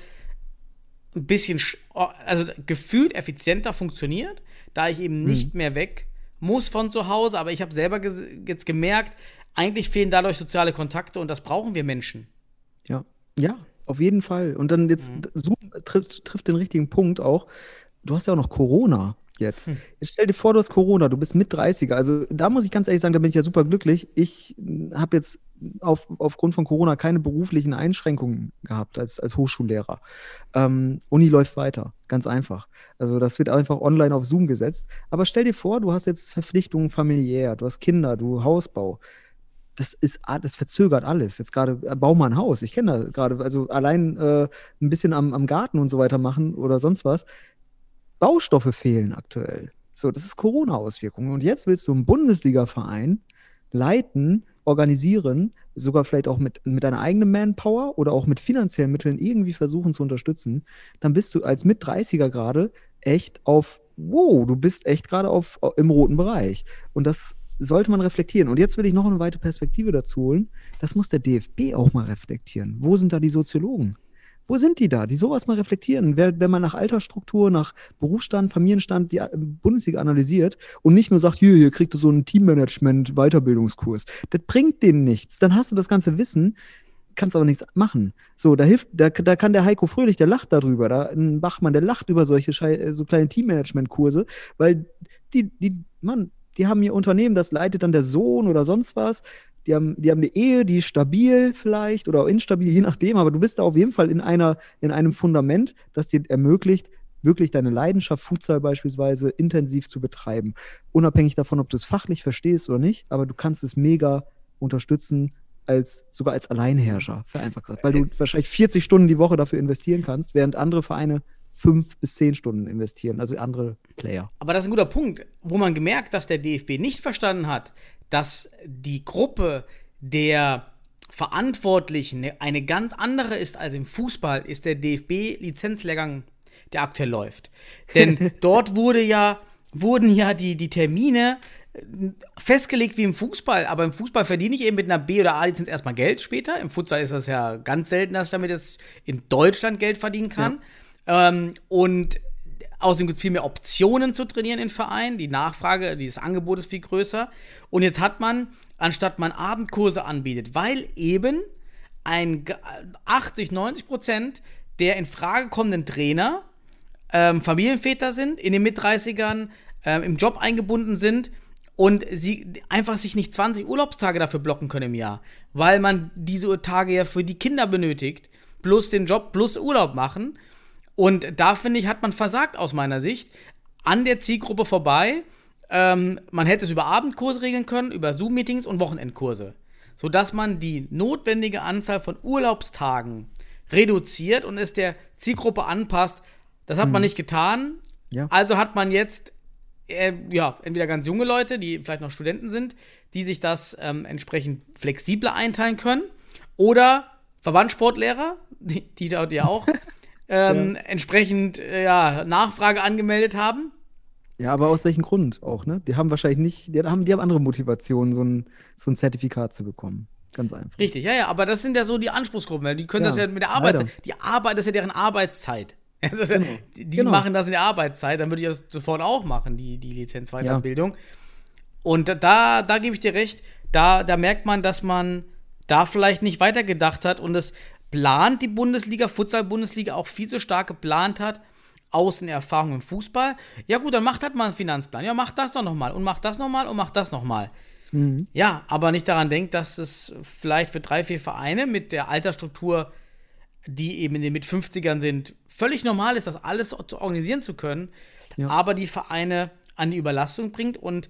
ein bisschen, also gefühlt effizienter funktioniert, da ich eben nicht hm. mehr weg muss von zu Hause. Aber ich habe selber ges- jetzt gemerkt, eigentlich fehlen dadurch soziale Kontakte und das brauchen wir Menschen. Ja, ja. Auf jeden Fall. Und dann jetzt, mhm. Zoom trifft, trifft den richtigen Punkt auch. Du hast ja auch noch Corona jetzt. Hm. Jetzt stell dir vor, du hast Corona, du bist mit dreißiger. Also da muss ich ganz ehrlich sagen, da bin ich ja super glücklich. Ich habe jetzt auf, aufgrund von Corona keine beruflichen Einschränkungen gehabt als, als Hochschullehrer. Ähm, Uni läuft weiter, ganz einfach. Also das wird einfach online auf Zoom gesetzt. Aber stell dir vor, du hast jetzt Verpflichtungen familiär, du hast Kinder, du Hausbau. Das ist, das verzögert alles. Jetzt gerade, bau mal ein Haus. Ich kenne das gerade, also allein äh, ein bisschen am, am Garten und so weiter machen oder sonst was. Baustoffe fehlen aktuell. So, das ist Corona-Auswirkungen. Und jetzt willst du einen Bundesliga-Verein leiten, organisieren, sogar vielleicht auch mit, mit deiner eigenen Manpower oder auch mit finanziellen Mitteln irgendwie versuchen zu unterstützen. Dann bist du als Mit-dreißiger gerade echt auf, wow, du bist echt gerade auf, im roten Bereich. Und das sollte man reflektieren. Und jetzt will ich noch eine weitere Perspektive dazu holen. Das muss der D F B auch mal reflektieren. Wo sind da die Soziologen? Wo sind die da, die sowas mal reflektieren? Wenn man nach Altersstruktur, nach Berufsstand, Familienstand die Bundesliga analysiert und nicht nur sagt, hier, hier kriegt du so einen Teammanagement-Weiterbildungskurs. Das bringt denen nichts. Dann hast du das ganze Wissen, kannst aber nichts machen. So, da hilft, da, da kann der Heiko Fröhlich, der lacht darüber, da ein Bachmann, der lacht über solche Schei- so kleine Teammanagement-Kurse, weil die, die, Mann, die haben ihr Unternehmen, das leitet dann der Sohn oder sonst was. Die haben, die haben eine Ehe, die ist stabil vielleicht oder instabil, je nachdem. Aber du bist da auf jeden Fall in einer, in einem Fundament, das dir ermöglicht, wirklich deine Leidenschaft, Futsal beispielsweise, intensiv zu betreiben. Unabhängig davon, ob du es fachlich verstehst oder nicht. Aber du kannst es mega unterstützen, als, sogar als Alleinherrscher, vereinfacht gesagt. Weil du wahrscheinlich vierzig Stunden die Woche dafür investieren kannst, während andere Vereine fünf bis zehn Stunden investieren, also andere Player. Aber das ist ein guter Punkt, wo man gemerkt, dass der D F B nicht verstanden hat, dass die Gruppe der Verantwortlichen eine ganz andere ist als im Fußball, ist der D F B-Lizenzlehrgang, der aktuell läuft. Denn dort wurde ja, wurden ja die, die Termine festgelegt wie im Fußball, aber im Fußball verdiene ich eben mit einer B- oder A-Lizenz erstmal Geld später. Im Futsal ist das ja ganz selten, dass ich damit jetzt in Deutschland Geld verdienen kann. Ja. Ähm, und außerdem gibt es viel mehr Optionen zu trainieren in Vereinen. Die Nachfrage, dieses Angebot ist viel größer. Und jetzt hat man, anstatt man Abendkurse anbietet, weil eben ein achtzig, neunzig Prozent der in Frage kommenden Trainer ähm, Familienväter sind, in den Mit-dreißigern ähm, im Job eingebunden sind und sie einfach sich nicht zwanzig Urlaubstage dafür blocken können im Jahr, weil man diese Tage ja für die Kinder benötigt, plus den Job, plus Urlaub machen. Und da, finde ich, hat man versagt aus meiner Sicht an der Zielgruppe vorbei. Ähm, man hätte es über Abendkurse regeln können, über Zoom-Meetings und Wochenendkurse, sodass man die notwendige Anzahl von Urlaubstagen reduziert und es der Zielgruppe anpasst. Das hat hm. man nicht getan. Ja. Also hat man jetzt äh, ja, entweder ganz junge Leute, die vielleicht noch Studenten sind, die sich das ähm, entsprechend flexibler einteilen können, oder Verbandssportlehrer, die, die dort ja auch Ähm, ja. entsprechend äh, ja, Nachfrage angemeldet haben. Ja, aber aus welchem Grund auch, ne? Die haben wahrscheinlich nicht, die haben, die haben andere Motivationen, so ein, so ein Zertifikat zu bekommen. Ganz einfach. Richtig, ja, ja, aber das sind ja so die Anspruchsgruppen, die können ja, das ja mit der Arbeitszeit, die Arbeit, das ist ja deren Arbeitszeit. Also, Genau. die die Genau. machen das in der Arbeitszeit, dann würde ich das sofort auch machen, die, die Lizenz-Weiterbildung. Ja. Und da, da gebe ich dir recht, da, da merkt man, dass man da vielleicht nicht weitergedacht hat und es plant die Bundesliga, Futsal-Bundesliga auch viel zu stark geplant hat, Außenerfahrung im Fußball. Ja gut, dann macht halt mal einen Finanzplan. Ja, macht das doch nochmal und macht das nochmal und macht das nochmal. Mhm. Ja, aber nicht daran denkt, dass es vielleicht für drei, vier Vereine mit der Altersstruktur, die eben in den Mit-fünfzigern sind, völlig normal ist, das alles zu organisieren zu können, Ja. aber die Vereine an die Überlastung bringt und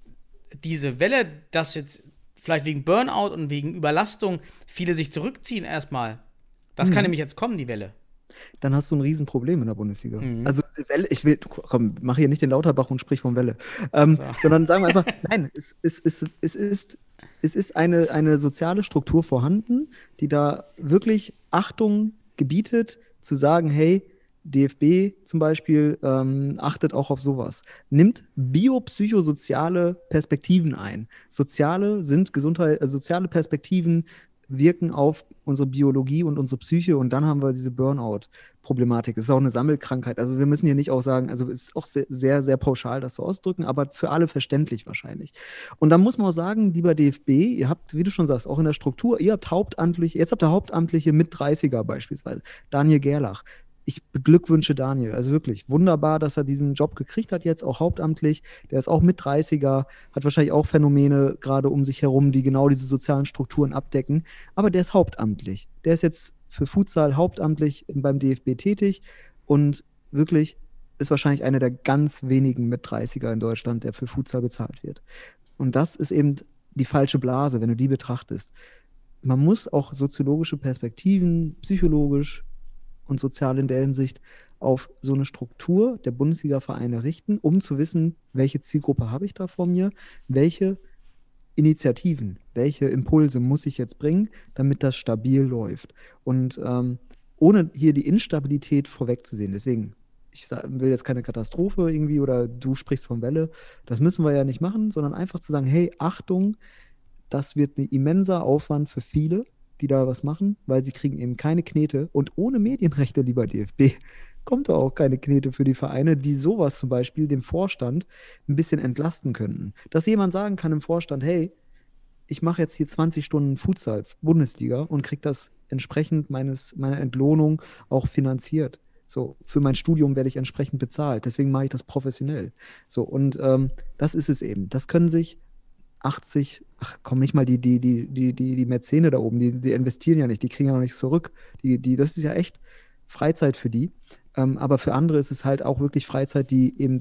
diese Welle, dass jetzt vielleicht wegen Burnout und wegen Überlastung viele sich zurückziehen erstmal, das kann nämlich jetzt kommen, die Welle. Dann hast du ein Riesenproblem in der Bundesliga. Mhm. Also Welle, ich will, komm, mach hier nicht den Lauterbach und sprich von Welle. Ähm, So. Sondern sagen wir einfach, nein, es, es, es, es ist, es ist eine, eine soziale Struktur vorhanden, die da wirklich Achtung gebietet, zu sagen, hey, D F B zum Beispiel ähm, achtet auch auf sowas. Nimmt biopsychosoziale Perspektiven ein. Soziale sind Gesundheit, äh, soziale Perspektiven wirken auf unsere Biologie und unsere Psyche und dann haben wir diese Burnout-Problematik. Es ist auch eine Sammelkrankheit. Also wir müssen hier nicht auch sagen, also es ist auch sehr, sehr, sehr pauschal, das so auszudrücken, aber für alle verständlich wahrscheinlich. Und dann muss man auch sagen, lieber D F B, ihr habt, wie du schon sagst, auch in der Struktur, ihr habt hauptamtliche, jetzt habt ihr hauptamtliche mit dreißiger beispielsweise. Daniel Gerlach. Ich beglückwünsche Daniel, also wirklich wunderbar, dass er diesen Job gekriegt hat jetzt, auch hauptamtlich. Der ist auch mit dreißiger, hat wahrscheinlich auch Phänomene gerade um sich herum, die genau diese sozialen Strukturen abdecken. Aber der ist hauptamtlich. Der ist jetzt für Futsal hauptamtlich beim D F B tätig und wirklich ist wahrscheinlich einer der ganz wenigen mit dreißiger in Deutschland, der für Futsal bezahlt wird. Und das ist eben die falsche Blase, wenn du die betrachtest. Man muss auch soziologische Perspektiven, psychologisch und sozial in der Hinsicht auf so eine Struktur der Bundesliga-Vereine richten, um zu wissen, welche Zielgruppe habe ich da vor mir, welche Initiativen, welche Impulse muss ich jetzt bringen, damit das stabil läuft. Und ähm, ohne hier die Instabilität vorwegzusehen. Deswegen, ich sa- will jetzt keine Katastrophe irgendwie oder du sprichst von Welle, das müssen wir ja nicht machen, sondern einfach zu sagen, hey, Achtung, das wird ein immenser Aufwand für viele, die da was machen, weil sie kriegen eben keine Knete. Und ohne Medienrechte, lieber D F B, kommt da auch keine Knete für die Vereine, die sowas zum Beispiel dem Vorstand ein bisschen entlasten könnten. Dass jemand sagen kann im Vorstand, hey, ich mache jetzt hier zwanzig Stunden Futsal, Bundesliga und kriege das entsprechend meines, meiner Entlohnung auch finanziert. So, für mein Studium werde ich entsprechend bezahlt. Deswegen mache ich das professionell. So, und ähm, das ist es eben. Das können sich achtzig, ach komm, nicht mal die, die, die, die, die, die Mäzene da oben, die, die investieren ja nicht, die kriegen ja noch nichts zurück. Die, die, das ist ja echt Freizeit für die. Ähm, aber für andere ist es halt auch wirklich Freizeit, die eben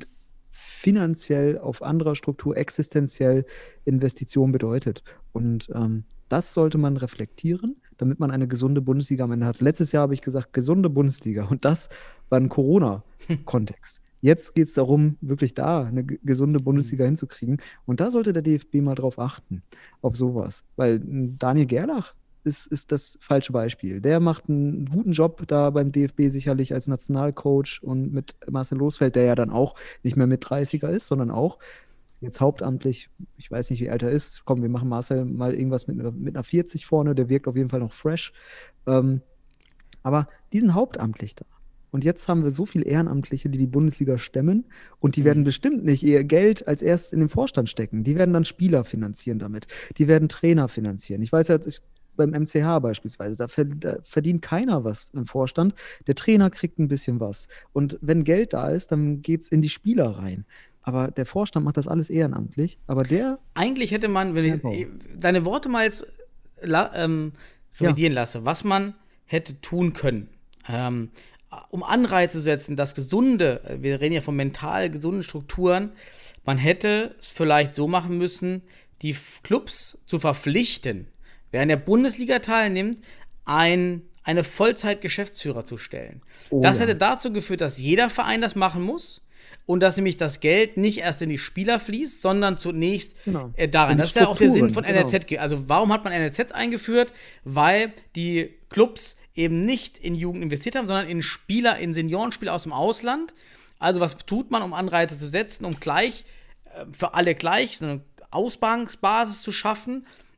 finanziell auf anderer Struktur, existenziell Investition bedeutet. Und ähm, das sollte man reflektieren, damit man eine gesunde Bundesliga am Ende hat. Letztes Jahr habe ich gesagt, gesunde Bundesliga. Und das war ein Corona-Kontext. Jetzt geht es darum, wirklich da eine g- gesunde Bundesliga hinzukriegen. Und da sollte der D F B mal drauf achten, auf sowas. Weil m, Daniel Gerlach ist, ist das falsche Beispiel. Der macht einen guten Job da beim D F B sicherlich als Nationalcoach und mit Marcel Losfeld, der ja dann auch nicht mehr mit dreißiger ist, sondern auch jetzt hauptamtlich, ich weiß nicht, wie alt er ist. Komm, wir machen Marcel mal irgendwas mit, einer- mit einer vierzig vorne, der wirkt auf jeden Fall noch fresh. Ähm, aber die sind hauptamtlich da. Und jetzt haben wir so viele Ehrenamtliche, die die Bundesliga stemmen und die werden bestimmt nicht ihr Geld als erstes in den Vorstand stecken. Die werden dann Spieler finanzieren damit. Die werden Trainer finanzieren. Ich weiß ja, ich, beim M C H beispielsweise, da, ver- da verdient keiner was im Vorstand. Der Trainer kriegt ein bisschen was. Und wenn Geld da ist, dann geht es in die Spieler rein. Aber der Vorstand macht das alles ehrenamtlich. Aber der, Eigentlich hätte man, wenn ich Genau. deine Worte mal jetzt la, ähm, Ja. revidieren lasse, was man hätte tun können, ähm, um Anreize zu setzen, dass gesunde, äh, wir reden ja von mental gesunden Strukturen, man hätte es vielleicht so machen müssen, die F- Clubs zu verpflichten, wer in der Bundesliga teilnimmt, ein, eine Vollzeit-Geschäftsführer zu stellen. Oh das ja. hätte dazu geführt, dass jeder Verein das machen muss und dass nämlich das Geld nicht erst in die Spieler fließt, sondern zunächst Genau. äh, darin. In die Das ist ja auch der Sinn Strukturen, von genau. N L Z. ge- Also warum hat man N L Zs eingeführt? Weil die Clubs eben nicht in Jugend investiert haben, sondern in Spieler, in Seniorenspieler aus dem Ausland. Also was tut man, um Anreize zu setzen, um gleich, äh, für alle gleich, so eine Ausgangsbasis zu schaffen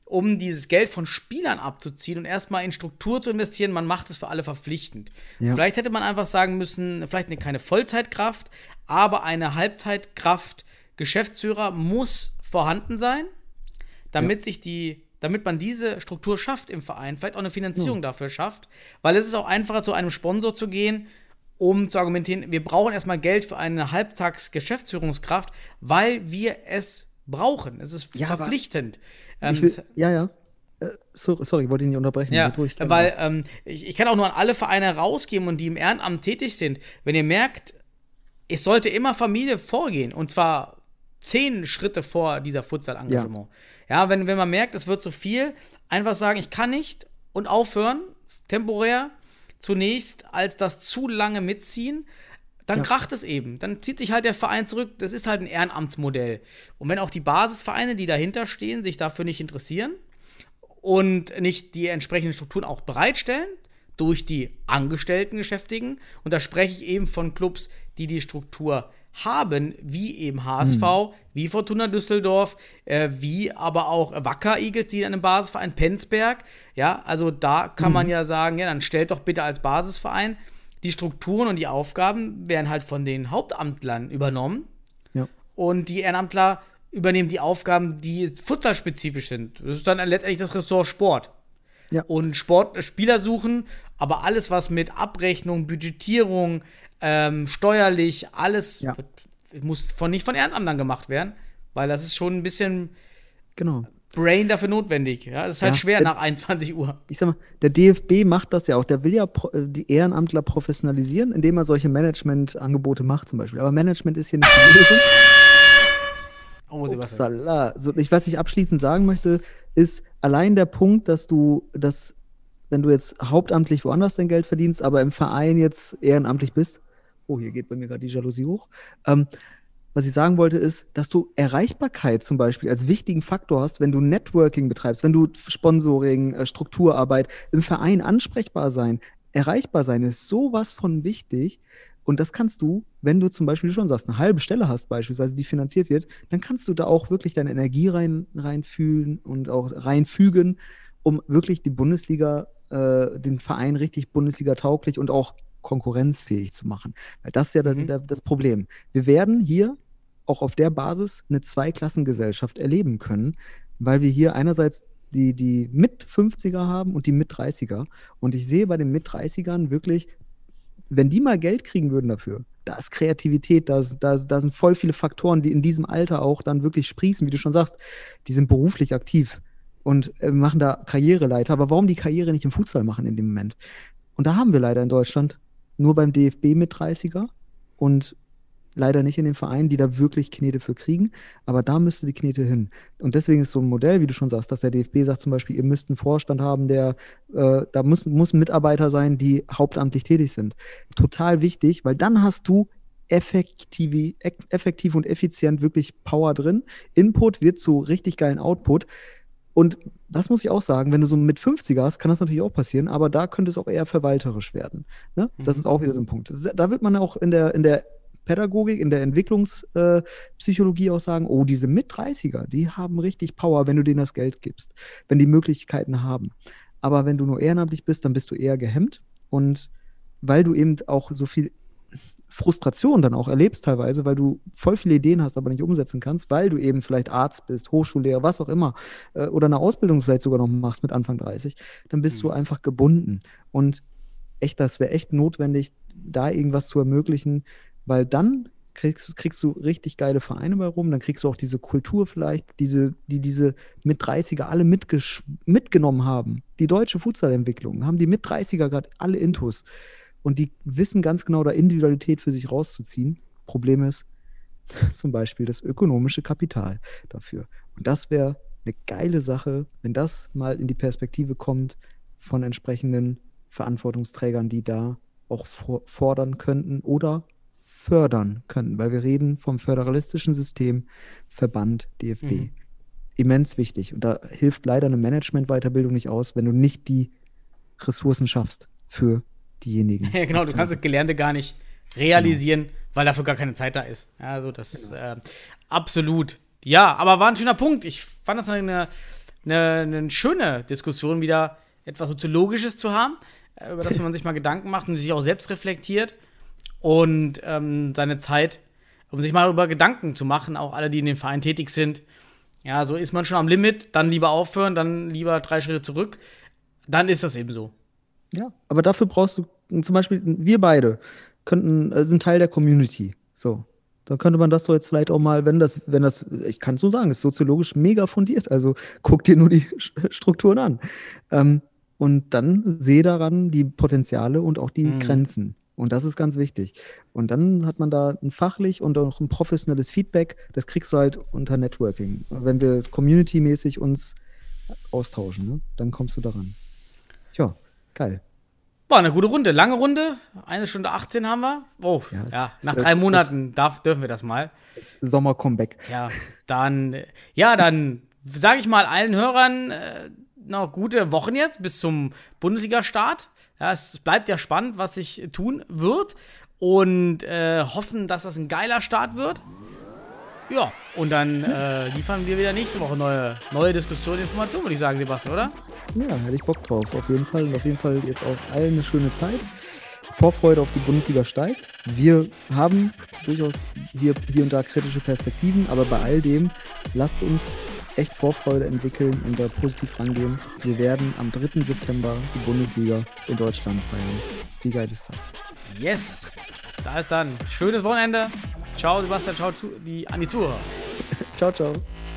um dieses Geld von Spielern abzuziehen und erstmal in Struktur zu investieren. Man macht es für alle verpflichtend. Ja. Vielleicht hätte man einfach sagen müssen, vielleicht eine, keine Vollzeitkraft, aber eine Halbzeitkraft Geschäftsführer muss vorhanden sein, damit ja. sich die, damit man diese Struktur schafft im Verein, vielleicht auch eine Finanzierung ja. dafür schafft, weil es ist auch einfacher, zu einem Sponsor zu gehen, um zu argumentieren, wir brauchen erstmal Geld für eine Halbtags-Geschäftsführungskraft, weil wir es brauchen. Es ist ja, verpflichtend. Ähm, will, ja, ja. Äh, sorry, sorry, ich wollte ihn nicht unterbrechen. Ja, durch, weil ähm, ich, ich kann auch nur an alle Vereine rausgeben und die im Ehrenamt tätig sind, wenn ihr merkt, es sollte immer Familie vorgehen und zwar zehn Schritte vor dieser Futsal-Engagement. Ja, ja wenn, wenn man merkt, es wird zu viel, einfach sagen, ich kann nicht und aufhören, temporär zunächst, als das zu lange mitziehen, dann ja. kracht es eben. Dann zieht sich halt der Verein zurück. Das ist halt ein Ehrenamtsmodell. Und wenn auch die Basisvereine, die dahinter stehen, sich dafür nicht interessieren und nicht die entsprechenden Strukturen auch bereitstellen, durch die Angestellten beschäftigen, und da spreche ich eben von Clubs, die die Struktur haben, wie eben H S V, hm. wie Fortuna Düsseldorf, äh, wie aber auch Wacker Eagles, die in einem Basisverein, Penzberg, ja, also da kann hm. man ja sagen, ja, dann stellt doch bitte als Basisverein die Strukturen und die Aufgaben werden halt von den Hauptamtlern übernommen ja. und die Ehrenamtler übernehmen die Aufgaben, die futsalspezifisch sind. Das ist dann letztendlich das Ressort Sport. Ja. Und Sport, Spieler suchen, aber alles, was mit Abrechnung, Budgetierung, ähm, steuerlich, alles ja. muss von, nicht von Ehrenamtlern gemacht werden, weil das ist schon ein bisschen genau. Brain dafür notwendig. Ja? Das ist halt ja. schwer der, nach einundzwanzig Uhr. Ich sag mal, der D F B macht das ja auch. Der will ja pro, die Ehrenamtler professionalisieren, indem er solche Management-Angebote macht zum Beispiel. Aber Management ist hier nicht die Lösung. Oh, Upsala. So, ich, was ich abschließend sagen möchte, ist allein der Punkt, dass du, dass, wenn du jetzt hauptamtlich woanders dein Geld verdienst, aber im Verein jetzt ehrenamtlich bist, oh, hier geht bei mir gerade die Jalousie hoch, ähm, was ich sagen wollte ist, dass du Erreichbarkeit zum Beispiel als wichtigen Faktor hast, wenn du Networking betreibst, wenn du Sponsoring, äh, Strukturarbeit, im Verein ansprechbar sein, erreichbar sein ist sowas von wichtig. Und das kannst du, wenn du zum Beispiel, wie du schon sagst, eine halbe Stelle hast beispielsweise, die finanziert wird, dann kannst du da auch wirklich deine Energie rein, reinfühlen und auch reinfügen, um wirklich die Bundesliga, äh, den Verein richtig Bundesliga-tauglich und auch konkurrenzfähig zu machen. Weil das ist ja mhm. da, das Problem. Wir werden hier auch auf der Basis eine Zweiklassengesellschaft erleben können, weil wir hier einerseits die, die Mit-fünfziger haben und die Mit-dreißiger. Und ich sehe bei den Mit-dreißigern wirklich, wenn die mal Geld kriegen würden dafür, da ist Kreativität, da, ist, da, da sind voll viele Faktoren, die in diesem Alter auch dann wirklich sprießen, wie du schon sagst, die sind beruflich aktiv und äh, machen da Karriereleiter. Aber warum die Karriere nicht im Futsal machen in dem Moment? Und da haben wir leider in Deutschland nur beim D F B mit dreißiger und leider nicht in den Vereinen, die da wirklich Knete für kriegen, aber da müsste die Knete hin. Und deswegen ist so ein Modell, wie du schon sagst, dass der D F B sagt zum Beispiel, ihr müsst einen Vorstand haben, der, äh, da muss, muss ein Mitarbeiter sein, die hauptamtlich tätig sind. Total wichtig, weil dann hast du effektiv, effektiv und effizient wirklich Power drin. Input wird zu richtig geilen Output. Und das muss ich auch sagen, wenn du so mit fünfziger hast, kann das natürlich auch passieren, aber da könnte es auch eher verwalterisch werden. Ne? Das mhm. ist auch wieder so ein Punkt. Da wird man auch in der, in der Pädagogik, in der Entwicklungspsychologie äh, auch sagen, oh, diese Mit-dreißiger, die haben richtig Power, wenn du denen das Geld gibst, wenn die Möglichkeiten haben. Aber wenn du nur ehrenamtlich bist, dann bist du eher gehemmt. Und weil du eben auch so viel Frustration dann auch erlebst teilweise, weil du voll viele Ideen hast, aber nicht umsetzen kannst, weil du eben vielleicht Arzt bist, Hochschullehrer, was auch immer, äh, oder eine Ausbildung vielleicht sogar noch machst mit Anfang dreißig, dann bist mhm. du einfach gebunden. Und echt, das wäre echt notwendig, da irgendwas zu ermöglichen, weil dann kriegst, kriegst du richtig geile Vereine bei rum, dann kriegst du auch diese Kultur vielleicht, diese, die diese Mit-dreißiger alle mitgesch- mitgenommen haben. Die deutsche Futsal-Entwicklung haben die Mit-dreißiger gerade alle Intus. Und die wissen ganz genau, da Individualität für sich rauszuziehen. Problem ist zum Beispiel das ökonomische Kapital dafür. Und das wäre eine geile Sache, wenn das mal in die Perspektive kommt von entsprechenden Verantwortungsträgern, die da auch for- fordern könnten oder fördern könnten. Weil wir reden vom föderalistischen System Verband D F B. Mhm. Immens wichtig. Und da hilft leider eine Management-Weiterbildung nicht aus, wenn du nicht die Ressourcen schaffst für diejenigen. Ja, genau, du kannst das Gelernte gar nicht realisieren, genau. weil dafür gar keine Zeit da ist. Also das genau. äh, absolut. Ja, aber war ein schöner Punkt. Ich fand das eine, eine, eine schöne Diskussion wieder, etwas Soziologisches zu haben, über das man sich mal Gedanken macht und sich auch selbst reflektiert und ähm, seine Zeit, um sich mal darüber Gedanken zu machen, auch alle, die in dem Verein tätig sind. Ja, so ist man schon am Limit, dann lieber aufhören, dann lieber drei Schritte zurück. Dann ist das eben so. Ja, aber dafür brauchst du, zum Beispiel wir beide könnten, äh, sind Teil der Community. So, da könnte man das so jetzt vielleicht auch mal, wenn das, wenn das, ich kann es so sagen, ist soziologisch mega fundiert. Also guck dir nur die Strukturen an. Ähm, und dann sehe daran die Potenziale und auch die mhm. Grenzen. Und das ist ganz wichtig. Und dann hat man da ein fachlich und auch ein professionelles Feedback. Das kriegst du halt unter Networking. Wenn wir community-mäßig uns austauschen, ne? Dann kommst du daran. Ja, geil. War eine gute Runde. Lange Runde. Eine Stunde achtzehn haben wir. Oh, ja. Es, ja nach es, drei es, Monaten es, darf, dürfen wir das mal. Sommer-Comeback. Ja, dann, ja, dann sage ich mal allen Hörern äh, noch gute Wochen jetzt bis zum Bundesliga-Start. Ja, es bleibt ja spannend, was sich tun wird. Und äh, hoffen, dass das ein geiler Start wird. Ja, und dann äh, liefern wir wieder nächste Woche neue, neue Diskussionen, Informationen, würde ich sagen, Sebastian, oder? Ja, hätte ich Bock drauf. Auf jeden Fall. Und auf jeden Fall jetzt auch allen eine schöne Zeit. Vorfreude auf die Bundesliga steigt. Wir haben durchaus hier, hier und da kritische Perspektiven, aber bei all dem lasst uns echt Vorfreude entwickeln und da positiv rangehen. Wir werden am dritten September die Bundesliga in Deutschland feiern. Wie geil ist das? Yes! Da ist dann schönes Wochenende. Ciao, Sebastian, ciao zu, die, an die Zuhörer. Ciao, ciao.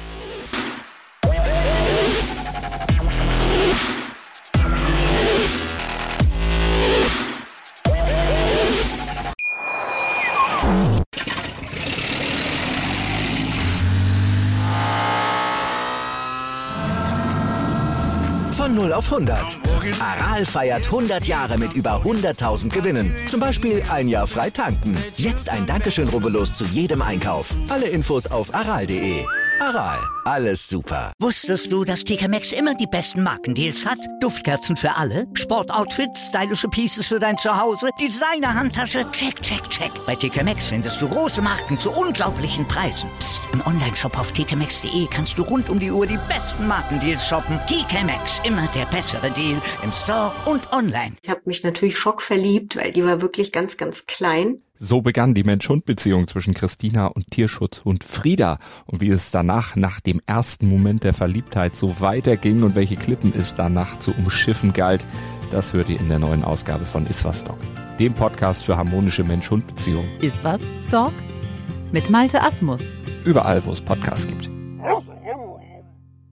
Von null auf hundert. Aral feiert hundert Jahre mit über hunderttausend Gewinnen. Zum Beispiel ein Jahr frei tanken. Jetzt ein Dankeschön, rubbellos zu jedem Einkauf. Alle Infos auf aral punkt de. Aral, alles super. Wusstest du, dass T K Maxx immer die besten Markendeals hat? Duftkerzen für alle, Sportoutfits, stylische Pieces für dein Zuhause, Designer-Handtasche, check, check, check. Bei T K Maxx findest du große Marken zu unglaublichen Preisen. Psst. Im Onlineshop auf t k maxx punkt de kannst du rund um die Uhr die besten Markendeals shoppen. T K Maxx, immer der bessere Deal im Store und online. Ich habe mich natürlich schockverliebt, weil die war wirklich ganz, ganz klein. So begann die Mensch-Hund-Beziehung zwischen Christina und Tierschutzhund Frieda. Und wie es danach, nach dem ersten Moment der Verliebtheit, so weiterging und welche Klippen es danach zu umschiffen galt, das hört ihr in der neuen Ausgabe von Iswas Dog, dem Podcast für harmonische Mensch-Hund-Beziehungen. Iswas Dog mit Malte Asmus. Überall, wo es Podcasts gibt.